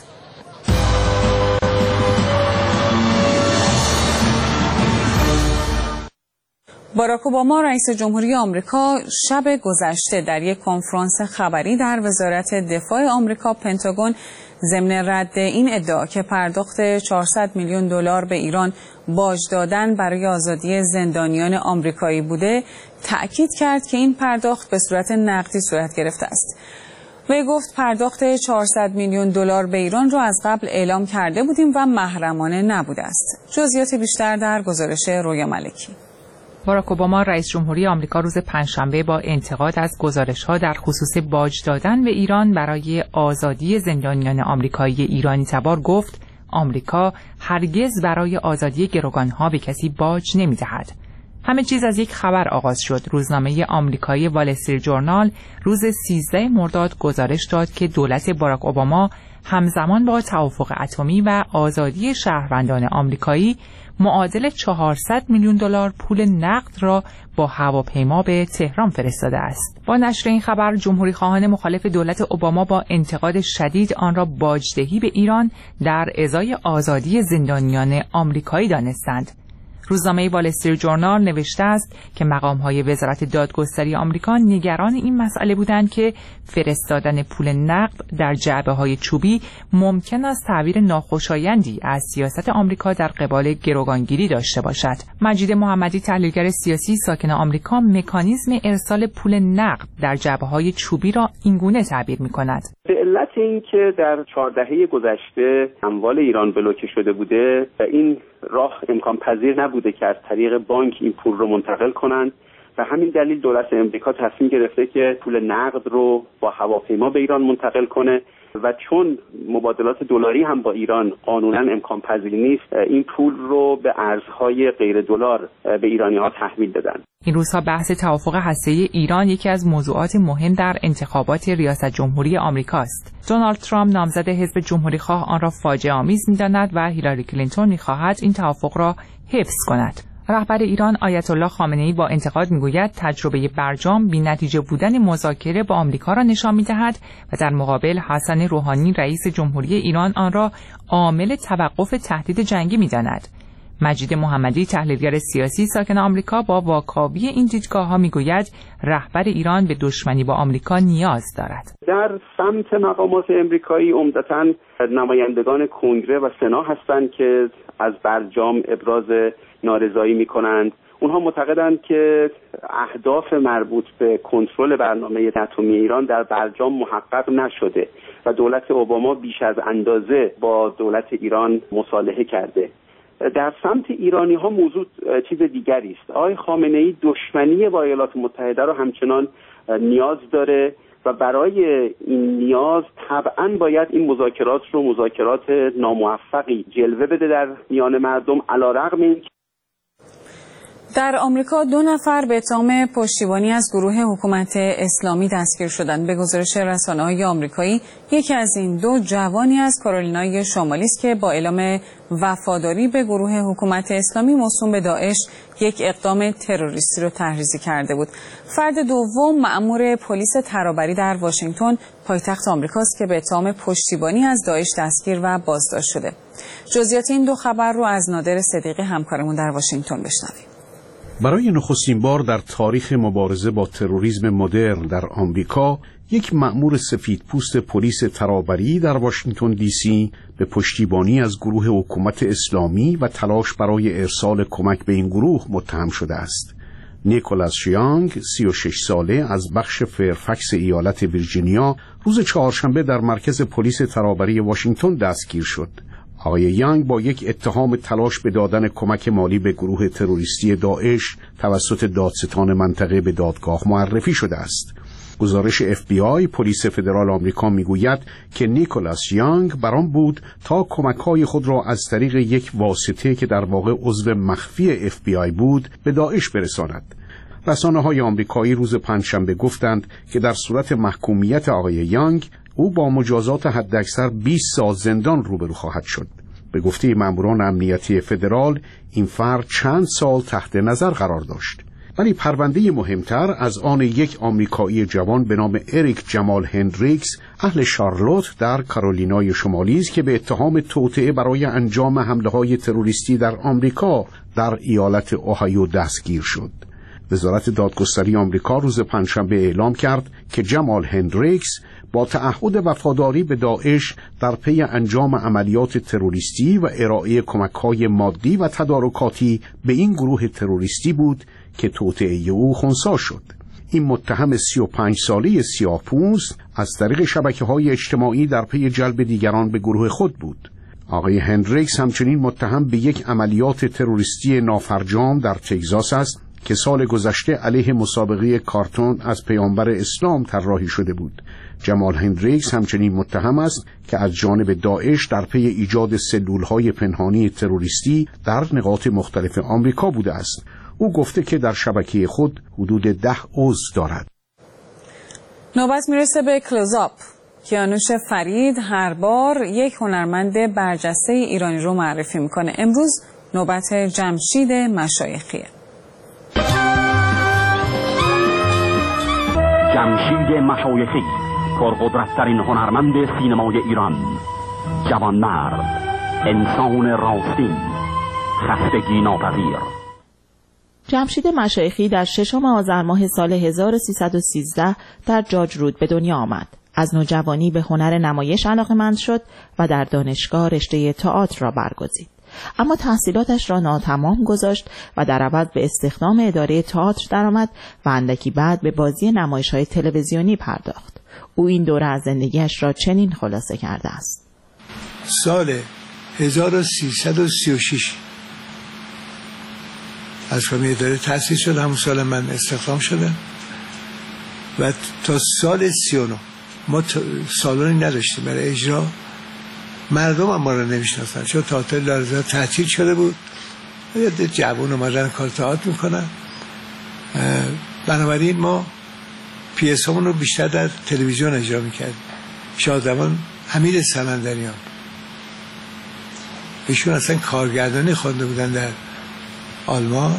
باراک اوباما رئیس جمهوری آمریکا شب گذشته در یک کنفرانس خبری در وزارت دفاع آمریکا پنتاگون ضمن رد این ادعا که پرداخت چهارصد میلیون دلار به ایران باج دادن برای آزادی زندانیان آمریکایی بوده، تأکید کرد که این پرداخت به صورت نقدی صورت گرفته است. وی گفت پرداخت چهارصد میلیون دلار به ایران را از قبل اعلام کرده بودیم و محرمانه نبوده است. جزئیات بیشتر در گزارش رویا ملکی. باراک اوباما رئیس جمهوری آمریکا روز پنجشنبه با انتقاد از گزارش‌ها در خصوص باج دادن به ایران برای آزادی زندانیان آمریکایی ایرانی تبار گفت آمریکا هرگز برای آزادی گروگان‌ها به کسی باج نمی‌دهد. همه چیز از یک خبر آغاز شد. روزنامه آمریکایی وال استریت جورنال روز سیزده مرداد گزارش داد که دولت باراک اوباما همزمان با توافق اتمی و آزادی شهروندان آمریکایی معادل چهارصد میلیون دلار پول نقد را با هواپیما به تهران فرستاده است. با نشر این خبر جمهوری خواهان مخالف دولت اوباما با انتقاد شدید آن را باجدهی به ایران در ازای آزادی زندانیان آمریکایی دانستند. روزنامه وال استریت جورنال نوشته است که مقام‌های وزارت دادگستری آمریکا نگران این مسئله بودند که فرستادن پول نقد در جعبه‌های چوبی ممکن است تعبیر ناخوشایندی از سیاست آمریکا در قبال گروگانگیری داشته باشد. مجید محمدی تحلیلگر سیاسی ساکن آمریکا مکانیزم ارسال پول نقد در جعبه‌های چوبی را اینگونه تعبیر می‌کند. به علت اینکه در چهار دهه گذشته اموال ایران بلوکه شده بوده و این راه امکان پذیر نبوده که از طریق بانک این پول رو منتقل کنند و همین دلیل دولت امریکا تصمیم گرفته که پول نقد رو با هواپیما به ایران منتقل کنه و چون مبادلات دلاری هم با ایران قانونا امکان پذیر نیست این پول رو به ارزهای غیر دلار به ایرانی‌ها تحویل دادن. این روزها بحث توافق هسته‌ای ایران یکی از موضوعات مهم در انتخابات ریاست جمهوری آمریکاست. دونالد ترامپ نامزد حزب جمهوری‌خواه آن را فاجعه آمیز می‌داند و هیلاری کلینتون می‌خواهد این توافق را حفظ کند. رهبر ایران آیت الله خامنه‌ای با انتقاد میگوید تجربه برجام بی‌نتیجه بودن مذاکره با آمریکا را نشان می‌دهد و در مقابل حسن روحانی رئیس جمهوری ایران آن را عامل توقف تهدید جنگی می‌داند. مجید محمدی تحلیلگر سیاسی ساکن آمریکا با واکاوی این دیدگاه‌ها میگوید رهبر ایران به دشمنی با آمریکا نیاز دارد. در سمت مقامات امریکایی عمدتاً نمایندگان کنگره و سنا هستند که از برجام ابراز نارضایی می‌کنند. اونها معتقدند که اهداف مربوط به کنترل برنامه اتمی ایران در برجام محقق نشده و دولت اوباما بیش از اندازه با دولت ایران مصالحه کرده. در سمت ایرانی ها موضوع چیز دیگری است. آقای خامنه‌ای دشمنی با ایالات متحده را همچنان نیاز داره و برای این نیاز طبعاً باید این مذاکرات رو مذاکرات ناموفقی جلوه بده در میان مردم علیرغم اینکه در آمریکا دو نفر به اتهام پشتیبانی از گروه حکومت اسلامی دستگیر شدند. به گزارش رسانه‌های آمریکایی یکی از این دو جوانی از کارولینای شمالی است که با اعلام وفاداری به گروه حکومت اسلامی موسوم به داعش یک اقدام تروریستی را تحریزی کرده بود. فرد دوم مأمور پلیس ترابری در واشنگتن پایتخت آمریکاست که به اتهام پشتیبانی از داعش دستگیر و بازداشت شده. جزئیات این دو خبر رو از نادر صدیقی همکارمون در واشنگتن بشنویم. برای نخستین بار در تاریخ مبارزه با تروریسم مدرن در آمریکا، یک مأمور سفیدپوست پلیس ترابری در واشنگتن دی سی به پشتیبانی از گروه حکومت اسلامی و تلاش برای ارسال کمک به این گروه متهم شده است. نیکولاس یانگ، سی و شش ساله، از بخش فرفکس ایالت ویرجینیا، روز چهارشنبه در مرکز پلیس ترابری واشنگتن دستگیر شد. آقای یانگ با یک اتهام تلاش به دادن کمک مالی به گروه تروریستی داعش توسط دادستان منطقه به دادگاه معرفی شده است. گزارش اف بی آی، پلیس فدرال آمریکا، میگوید که نیکولاس یانگ بران بود تا کمک‌های خود را از طریق یک واسطه که در واقع عضو مخفی اف بی آی بود به داعش برساند. رسانه‌های آمریکایی روز پنجشنبه گفتند که در صورت محکومیت آقای یانگ، او با مجازات حداکثر بیست سال زندان روبرو خواهد شد. به گفته ماموران امنیتی فدرال، این فرد چند سال تحت نظر قرار داشت. ولی پرونده مهمتر از آن یک آمریکایی جوان به نام اریک جمال هندریکس، اهل شارلوت در کارولینای شمالی است که به اتهام توطئه برای انجام حمله‌های تروریستی در آمریکا در ایالت اوهایو دستگیر شد. وزارت دادگستری آمریکا روز پنجشنبه اعلام کرد که جمال هندریکس با تعهد وفاداری به داعش در پی انجام عملیات تروریستی و ارائه کمک‌های مادی و تدارکاتی به این گروه تروریستی بود که توطئه او خنثی شد. این متهم سی و پنج ساله سیاه‌پوست از طریق شبکه‌های اجتماعی در پی جلب دیگران به گروه خود بود. آقای هندریکس همچنین متهم به یک عملیات تروریستی نافرجام در تگزاس است که سال گذشته علیه مسابقه کارتون از پیامبر اسلام طراحی شده بود. جمال هندریکس همچنین متهم است که از جانب داعش در پی ایجاد سلولهای پنهانی تروریستی در نقاط مختلف آمریکا بوده است. او گفته که در شبکه خود حدود ده عضو دارد. نوبت میرسه به کلوزآپ. کیانوش فرید هر بار یک هنرمند برجسته ایرانی رو معرفی میکنه. امروز نوبت جمشید مشایخیه. جمشید مشایخی، پرقدرت‌ترین هنرمند سینمای ایران، جوانمرد، انسان راستین، خستگی ناپذیر. جمشید مشایخی در ششم آذر ماه سال هزار و سیصد و سیزده در جاج رود به دنیا آمد. از نوجوانی به هنر نمایش علاقه‌مند شد و در دانشگاه رشته تئاتر را برگزید. اما تحصیلاتش را ناتمام گذاشت و در عوض به استخدام اداره تئاتر درآمد و اندکی بعد به بازی نمایش‌های تلویزیونی پرداخت. او این دوره از زندگیش را چنین خلاصه کرده است: سال هزار و سیصد و سی و شش از کمی اداره تأسیس شد، همون سال من استخدام شدم و تا سال سی و نه ما سالونی نداشتیم برای اجرا. مردم هم ما رو نمیشناسن چون تئاتر لارزا تعطیل شده بود. یه ده جوان اومدن کار تئاتر میکنن، بنابراین ما پیس همون رو بیشتر در تلویزیون اجرا میکردیم. شادمان امیر سمندریان، ایشون اصلا کارگردانی خونده بودن در آلمان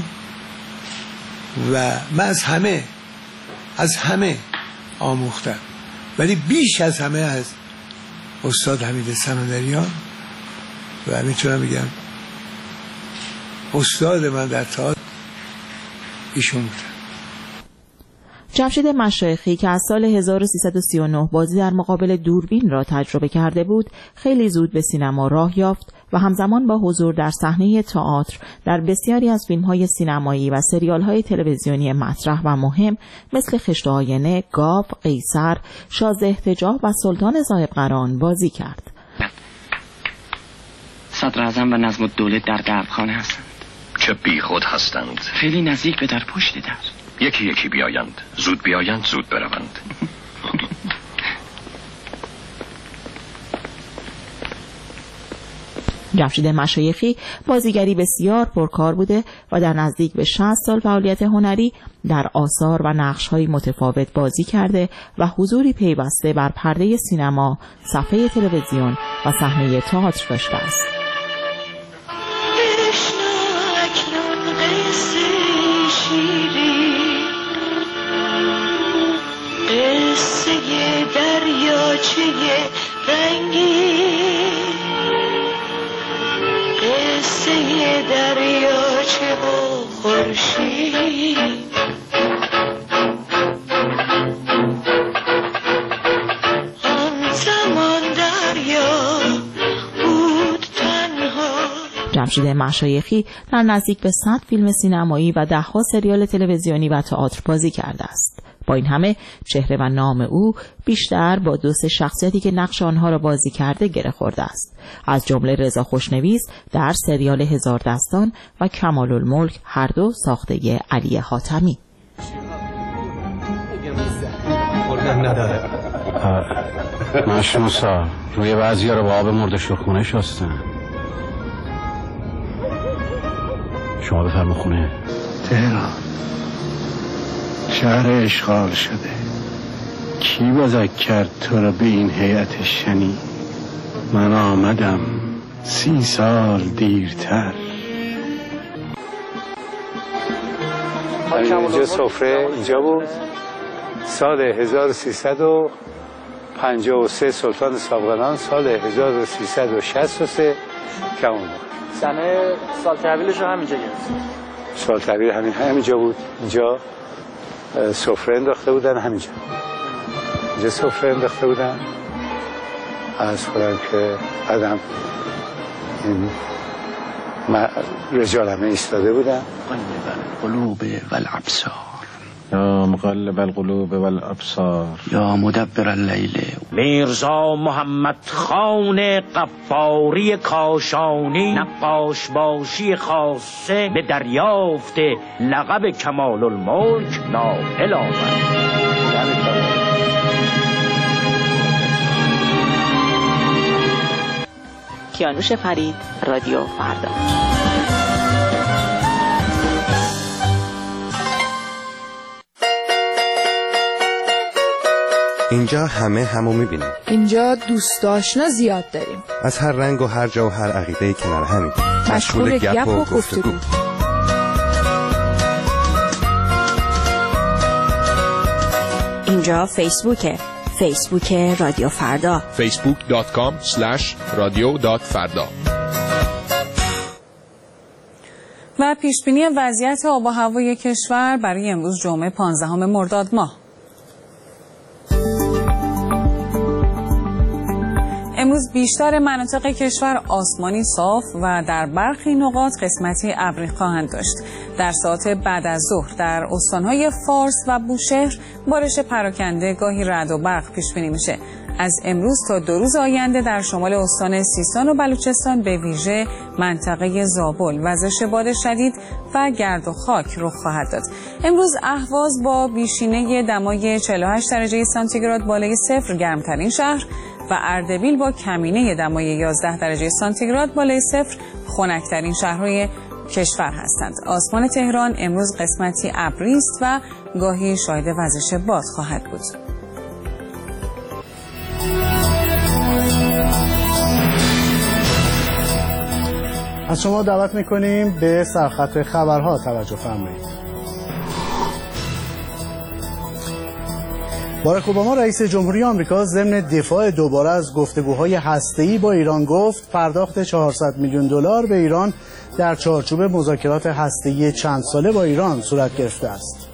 و من از همه از همه آموختم، ولی بیش از همه از استاد حمید سمندریان و میتونم بگم استاد من در تئاتر ایشون بود. جمشید مشایخی که از سال هزار و سیصد و سی و نه بازی در مقابل دوربین را تجربه کرده بود، خیلی زود به سینما راه یافت و همزمان با حضور در صحنه تئاتر در بسیاری از فیلم‌های سینمایی و سریال‌های تلویزیونی مطرح و مهم مثل خشت آینه، گاو، قیصر، شاه احتجاب و سلطان صاحبقران بازی کرد. صدر اعظم و نظم الدوله در دردخانه هستند. چه بی خود هستند. خیلی نزدیک به در پشت در. یکی یکی بیایند، زود بیایند زود بروند. جمشید مشایخی بازیگری بسیار پرکار بوده و در نزدیک به شصت سال فعالیت هنری در آثار و نقش‌های متفاوت بازی کرده و حضوری پیوسته بر پرده سینما، صفحه تلویزیون و صحنه تئاتر داشته است. دریاچه رنگی، قصه دریاچه و خورشید، جمشید مشایخی در نزدیک به صد فیلم سینمایی و دهها سریال تلویزیونی و تئاتر بازی کرده است. با این همه چهره و نام او بیشتر با دو سه شخصیتی که نقش آنها را بازی کرده گره خورده است، از جمله رضا خوشنویس در سریال هزار دستان و کمال الملک، هر دو ساخته علی حاتمی. نداره مشروسا روی بعضی ها رو با آب مرده شخونه شستن. شما بفرما خونه. تهران شهر اشغال شده. کی بزک کرد تو رو به این هیئت شنی؟ من آمدم سی سال دیرتر. اینجا سفره اینجا بود. سال هزار و سیصد و پنجاه و سه سلطان سابقنان، سال هزار و سیصد و شصت و سه کمال. سنه سال تحویلش رو همینجا گرفت. سال تحویل همین همینجا بود. اینجا سفره انداخته بودن، همینجا اینجا سفره انداخته بودن. از خودم که بعدم این رجال همه ایستاده بودن. قلوب والابصار یا مقلب القلوب والابصار یا مدبر اللیل. میرزا محمد خان قفاری کاشانی نقاش باشی خاصه به دریافت لقب کمال الملک نائل آمد. کیانوش فرید، رادیو فردا. اینجا همه همو میبینیم. اینجا دوست آشنا زیاد داریم. از هر رنگ و هر جا و هر عقیده کنار همین. مشغول گپ و گفتگو. اینجا فیسبوکه. فیسبوک رادیو فردا. فیسبوک دات کام اسلش رادیو دات فردا. و پیشبینی وضعیت آب و هوای کشور برای امروز جمعه پانزدهم مرداد ماه. امروز بیشتر مناطق کشور آسمانی صاف و در برخی نقاط قسمتی ابری خواهند داشت. در ساعات بعد از ظهر در استانهای فارس و بوشهر بارش پراکنده گاهی رعد و برق پیش بینی میشه. از امروز تا دو روز آینده در شمال استان سیستان و بلوچستان به ویژه منطقه زابل وزش باد شدید و گرد و خاک رخ خواهد داد. امروز اهواز با بیشینه دمای چهل و هشت درجه سانتیگراد بالای صفر گرمترین شهر و اردبیل با کمینه دمای یازده درجه سانتیگراد بالای صفر خنک‌ترین شهرهای کشور هستند. آسمان تهران امروز قسمتی ابری است و گاهی شاهد وزش باد خواهد بود. از شما دعوت میکنیم به سرخط خبرها توجه فرمایید. باراک اوباما رئیس جمهوری آمریکا ضمن دفاع دوباره از گفتگوهای هسته‌ای با ایران گفت پرداخت چهارصد میلیون دلار به ایران در چارچوب مذاکرات هسته‌ای چند ساله با ایران صورت گرفته است.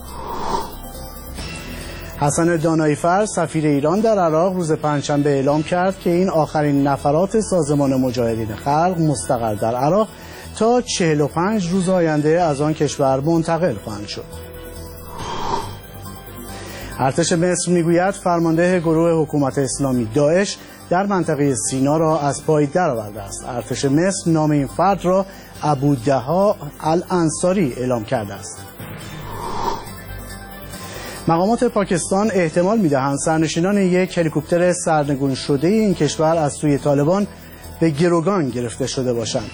حسن دانایی‌فر سفیر ایران در عراق روز پنجشنبه اعلام کرد که این آخرین نفرات سازمان مجاهدین خلق مستقر در عراق تا چهل و پنج روز آینده از آن کشور منتقل خواهند شد. ارتش مصر میگوید فرمانده گروه حکومت اسلامی داعش در منطقه سینا را از پای درآورده است. ارتش مصر نام این فرد را ابودها الانصاری اعلام کرده است. مقامات پاکستان احتمال می‌دهند سرنشینان یک هلیکوپتر سرنگون شده این کشور از سوی طالبان به گروگان گرفته شده باشند.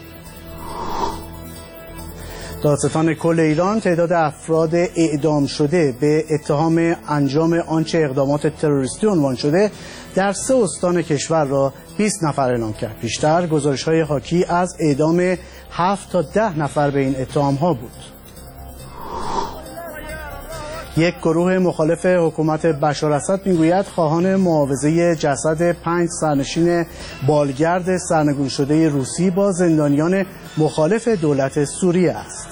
دادستان کل ایران تعداد افراد اعدام شده به اتهام انجام آنچه اقدامات تروریستی عنوان شده در سه استان کشور را بیست نفر اعلام کرد. بیشتر گزارش‌های حاکی از اعدام هفت تا ده نفر به این اتهام‌ها بود. یک گروه مخالف حکومت بشار اسد میگوید خواهان معاوضه جسد پنج سرنشین بالگرد سرنگون شده روسی با زندانیان مخالف دولت سوریه است.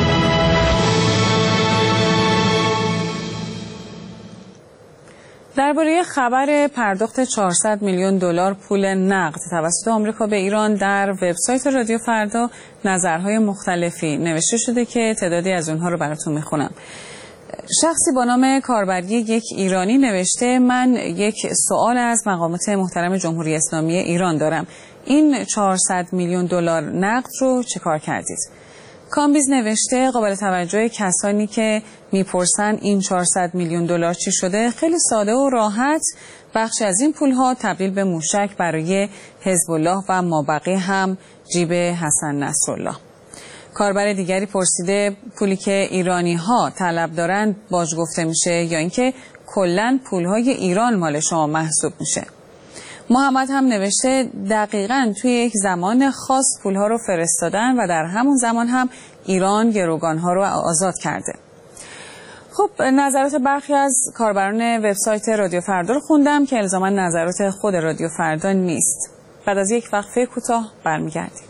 در درباره خبر پرداخت چهارصد میلیون دلار پول نقد توسط آمریکا به ایران در وبسایت رادیو فردا نظرهای مختلفی نوشته شده که تعدادی از اونها رو براتون میخونم. شخصی با نام کاربری یک ایرانی نوشته: من یک سوال از مقامات محترم جمهوری اسلامی ایران دارم. این چهارصد میلیون دلار نقد رو چه کار کردید؟ کامبیز نوشته: قابل توجه کسانی که میپرسن این چهارصد میلیون دلار چی شده، خیلی ساده و راحت بخشی از این پولها تبدیل به موشک برای حزب الله و مابقی هم جیب حسن نصرالله. کاربر دیگری پرسیده: پولی که ایرانی ها طلب دارند باج گفته میشه یا اینکه کلاً پولهای ایران مال شما محسوب میشه؟ محمد هم نوشته: دقیقاً توی یک زمان خاص پولها رو فرستادن و در همون زمان هم ایران گروگانها رو آزاد کرده. خب نظرات برخی از کاربران وبسایت رادیو فردا رو خوندم که الزاماً نظرات خود رادیو فردا نیست. بعد از یک وقفه کوتاه برمیگردیم.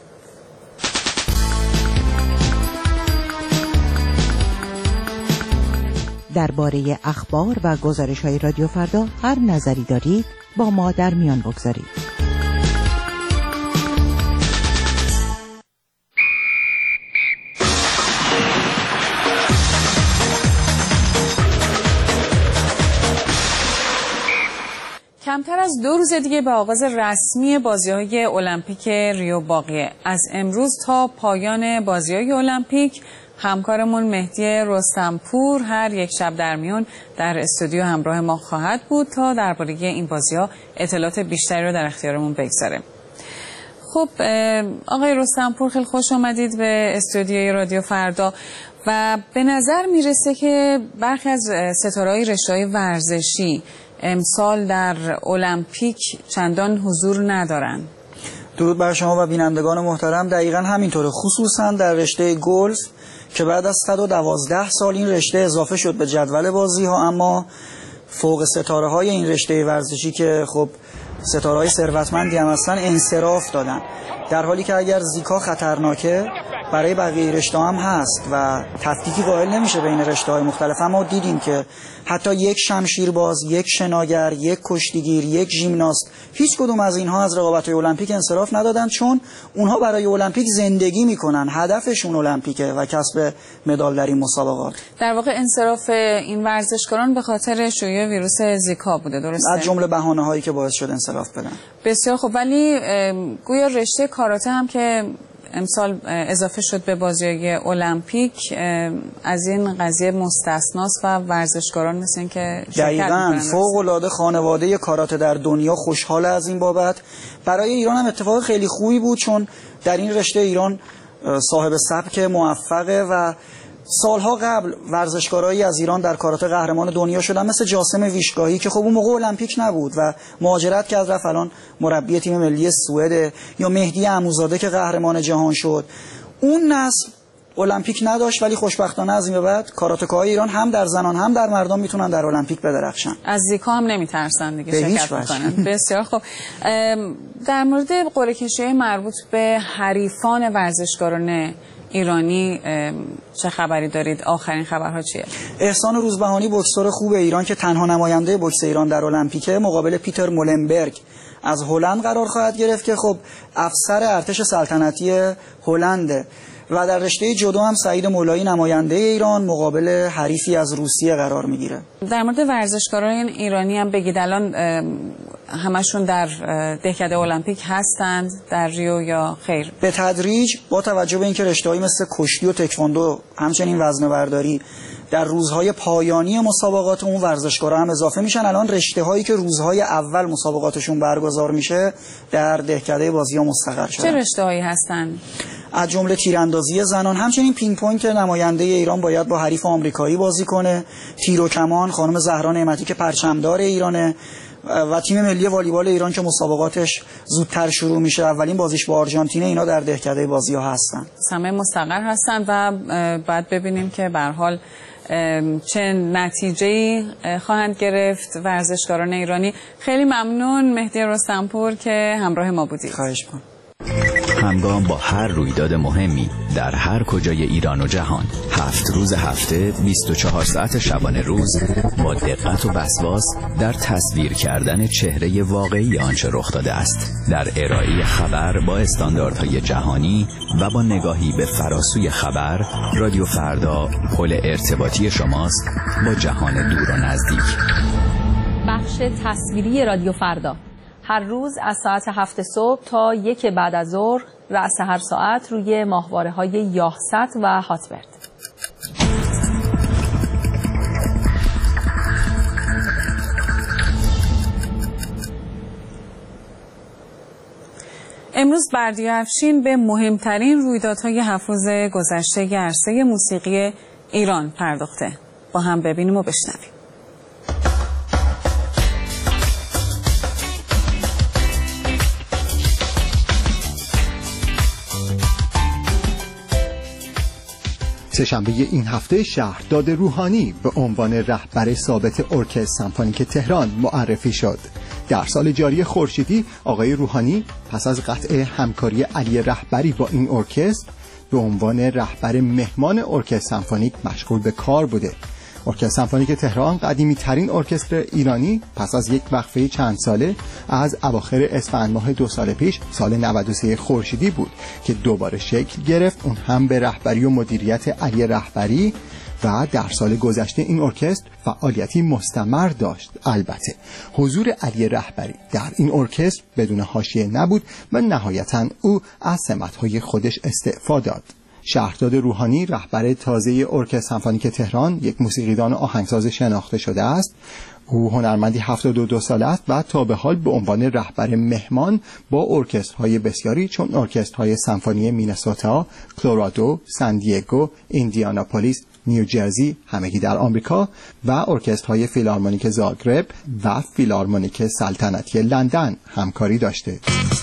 درباره اخبار و گزارش‌های رادیو فردا هر نظری دارید با ما در میان بگذارید. کمتر از دو روز دیگه به آغاز رسمی بازی‌های المپیک ریو باقیه. از امروز تا پایان بازی‌های المپیک همکارمون مهدی رستمپور هر یک شب در میون در استودیو همراه ما خواهد بود تا درباره این بازی‌ها اطلاعات بیشتری رو در اختیارمون بگذاره. خب آقای رستمپور، خیلی خوش آمدید به استودیوی رادیو فردا و به نظر میرسه که برخی از ستاره‌های رشته‌های ورزشی امسال در المپیک چندان حضور ندارن. درود بر شما و بینندگان محترم. دقیقاً همینطوره، خصوصاً در رشته گلف که بعد از صد و دوازده سال این رشته اضافه شد به جدول بازی ها، اما فوق ستاره های این رشته ورزشی که خب ستاره های ثروتمندی هم هستن انصراف دادن، در حالی که اگر زیکا خطرناکه برای بقیه رشته هم هست و تفکیکی قائل نمیشه بین رشته های مختلف. اما دیدیم که حتی یک شمشیرباز، یک شناگر، یک کشتیگیر، یک ژیمناست، هیچ کدوم از اینها از رقابت‌های المپیک انصراف ندادن، چون اونها برای المپیک زندگی میکنن، هدفشون المپیکه و کسب مدال در این مسابقات. در واقع انصراف این ورزشکاران به خاطر شیوع ویروس زیکا بوده، درسته؟ از جمله بهانه‌هایی که باعث شد انصراف بدن. بسیار خوب. ولی گویا رشته کاراته هم که امسال اضافه شد به بازی‌های المپیک از این قضیه مستثناست و ورزشکاران مثل این که دقیقاً فوق‌العاده خانواده کاراته در دنیا خوشحال از این بابت. برای ایران هم اتفاق خیلی خوبی بود، چون در این رشته ایران صاحب سبک موفقه و سالها قبل ورزشکارایی از ایران در کاراته قهرمان دنیا شدن، مثل جاسم ویشگاهی که خب اون موقع المپیک نبود و مهاجرت کرد رفت الان مربی تیم ملی سوئد، یا مهدی عموزاده که قهرمان جهان شد. اون نسل المپیک نداشت ولی خوشبختانه از این به بعد کاراته‌های ایران هم در زنان هم در مردان میتونن در المپیک بدرخشن. از زیکا هم نمیترسن دیگه، شرکت میکنن. بسیار خوب. در مورد قرعه کشی مربوط به حریفان ورزشکاران ایرانی چه خبری دارید؟ آخرین خبرها چیه؟ احسان روزبهانی بوکسور خوب ایران که تنها نماینده بوکس ایران در المپیکه مقابل پیتر مولنبرگ از هلند قرار خواهد گرفت که خب افسر ارتش سلطنتی هلنده. و در رشته جودو هم سعید مولایی نماینده ایران مقابل حریفی از روسیه قرار میگیره. در مورد ورزشکاران ایرانی هم بگید، الان همشون در دهکده المپیک هستند در ریو یا خیر؟ به تدریج با توجه به اینکه رشته‌هایی مثل کشتی و تکواندو همچنین وزنه‌برداری در روزهای پایانی مسابقات اون ورزشکارا هم اضافه میشن. الان رشته‌هایی که روزهای اول مسابقاتشون برگزار میشه در دهکده بازی‌ها مستقر شدن. چه رشته‌هایی هستن؟ از جمله تیراندازی زنان، همچنین پینگ پونگ که نماینده ایران باید با حریف آمریکایی بازی کنه، تیر و کمان خانم زهرا نعمتی که پرچمدار ایرانه، و تیم ملی والیبال ایران که مسابقاتش زودتر شروع میشه، اولین بازیش با آرژانتین، اینا در دهکده بازی‌ها هستن. همه مستقر هستن و بعد ببینیم که به هر حال چه نتیجه‌ای خواهند گرفت ورزشکاران ایرانی. خیلی ممنون مهدی رستمپور که همراه ما بودید. خواهش می‌کنم. همگام با هر رویداد مهمی در هر کجای ایران و جهان. هفت روز هفته، بیست و چهار ساعت شبانه روز، با دقت و وسواس در تصویر کردن چهره واقعی آنچه رخ داده است، در ارائه خبر با استانداردهای جهانی و با نگاهی به فراسوی خبر. رادیو فردا پل ارتباطی شماست با جهان دور و نزدیک. بخش تصویری رادیو فردا هر روز از ساعت هفت صبح تا یک بعد از ظهر، رأس هر ساعت روی ماهواره‌های یاهست و هاتبرد. امروز بردیا افشین به مهمترین رویدادهای هفت روز گذشته عرصه موسیقی ایران پرداخته. با هم ببینیم و بشنویم. سه‌شنبه این هفته شهرداد روحانی به عنوان رهبر ثابت ارکستر سمفونیک تهران معرفی شد. در سال جاری خورشیدی آقای روحانی پس از قطع همکاری علی رهبری با این ارکستر به عنوان رهبر مهمان ارکستر سمفونیک مشغول به کار بوده. ارکستر سمفونیک تهران قدیمی ترین ارکستر ایرانی پس از یک وقفه چند ساله از اواخر اسفند ماه دو سال پیش سال نود و سه خورشیدی بود که دوباره شکل گرفت، اون هم به رهبری و مدیریت علی رهبری، و در سال گذشته این ارکستر فعالیتی مستمر داشت. البته حضور علی رهبری در این ارکستر بدون حاشیه نبود و نهایتاً او از سمت‌های خودش استعفا داد. شهرداد روحانی رهبر تازه ارکستر سمفونیک تهران یک موسیقیدان و آهنگساز شناخته شده است. او هنرمندی هفتاد و دو ساله است و تا به حال به عنوان رهبر مهمان با ارکسترهای بسیاری چون ارکسترهای سمفونی مینسوتا، کلرادو، سان دیگو، ایندیاناپولیس، نیوجرسی همگی در آمریکا و ارکسترهای فیلارمونیک زاگرب و فیلارمونیک سلطنتی لندن همکاری داشته.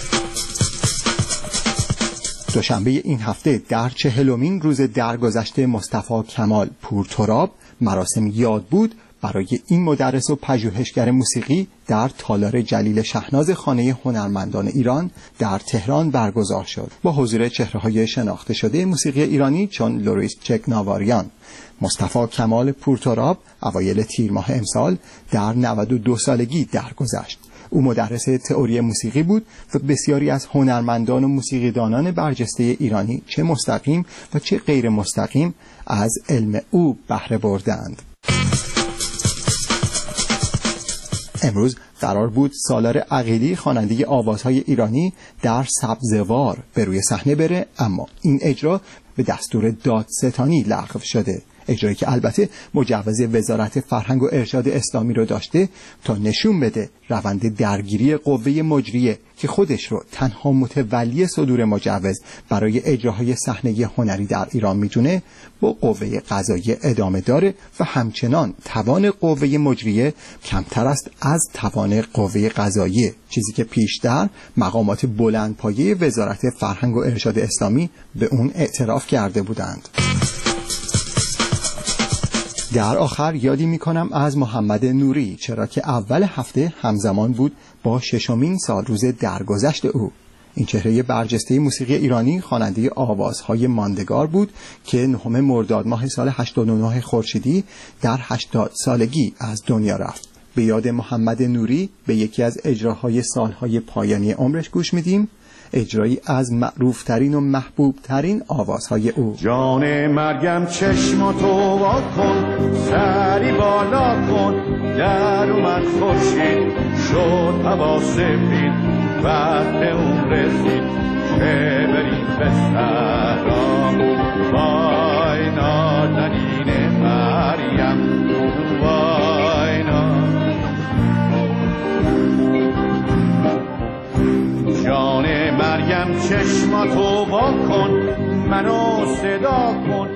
دوشنبه این هفته در چهلمین روز درگذشت مصطفی کمال پورتراب مراسم یاد بود برای این مدرس و پژوهشگر موسیقی در تالار جلیل شهناز خانه هنرمندان ایران در تهران برگزار شد با حضور چهره‌های شناخته شده موسیقی ایرانی چون لوریس چکناواریان. مصطفی کمال پورتراب اوایل تیر ماه امسال در نود و دو سالگی درگذشت. او مدرس تئوری موسیقی بود و بسیاری از هنرمندان و موسیقیدانان برجسته ایرانی چه مستقیم و چه غیر مستقیم از علم او بهره بردند. امروز قرار بود سالار عقیلی خواننده آوازهای ایرانی در سبزوار به روی صحنه بره، اما این اجرا به دستور دادستانی لغو شده. اجرایی که البته مجوز وزارت فرهنگ و ارشاد اسلامی رو داشته تا نشون بده روند درگیری قوه مجریه که خودش رو تنها متولی صدور مجوز برای اجراهای صحنه هنری در ایران میدونه، با قوه قضاییه ادامه داره و همچنان توان قوه مجریه کمتر است از توان قوه قضاییه، چیزی که پیشتر مقامات بلندپایه وزارت فرهنگ و ارشاد اسلامی به اون اعتراف کرده بودند. در آخر یادی میکنم از محمد نوری، چرا که اول هفته همزمان بود با ششمین سال روز درگذشت او. این چهره برجسته موسیقی ایرانی خواننده آوازهای ماندگار بود که نهم مرداد ماه سال هشتاد و نه خورشیدی در هشتاد سالگی از دنیا رفت. به یاد محمد نوری به یکی از اجراهای سالهای پایانی عمرش گوش میدیم، اجرایی از معروفترین و محبوبترین آوازهای او. جان مرگم چشماتو وا کن، سری بالا کن، در اومد خورشید شد هوا سفید، وقت اون رسید که بریم به صحرا. وای نازنین مریم، وای نازنین جان مریم چشماتو وا کن، منو صدا کن.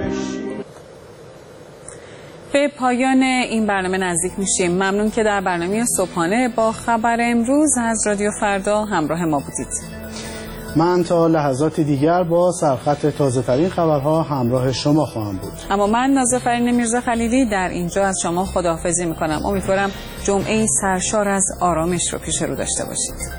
به پایان این برنامه نزدیک میشیم. ممنون که در برنامه صبحانه با خبر امروز از رادیو فردا همراه ما بودید. من تا لحظات دیگر با سرخط تازه ترین خبرها همراه شما خواهم بود. اما من نازفرین میرزا خلیلی در اینجا از شما خداحافظی میکنم. امیدوارم جمعه سرشار از آرامش رو پیش رو داشته باشید.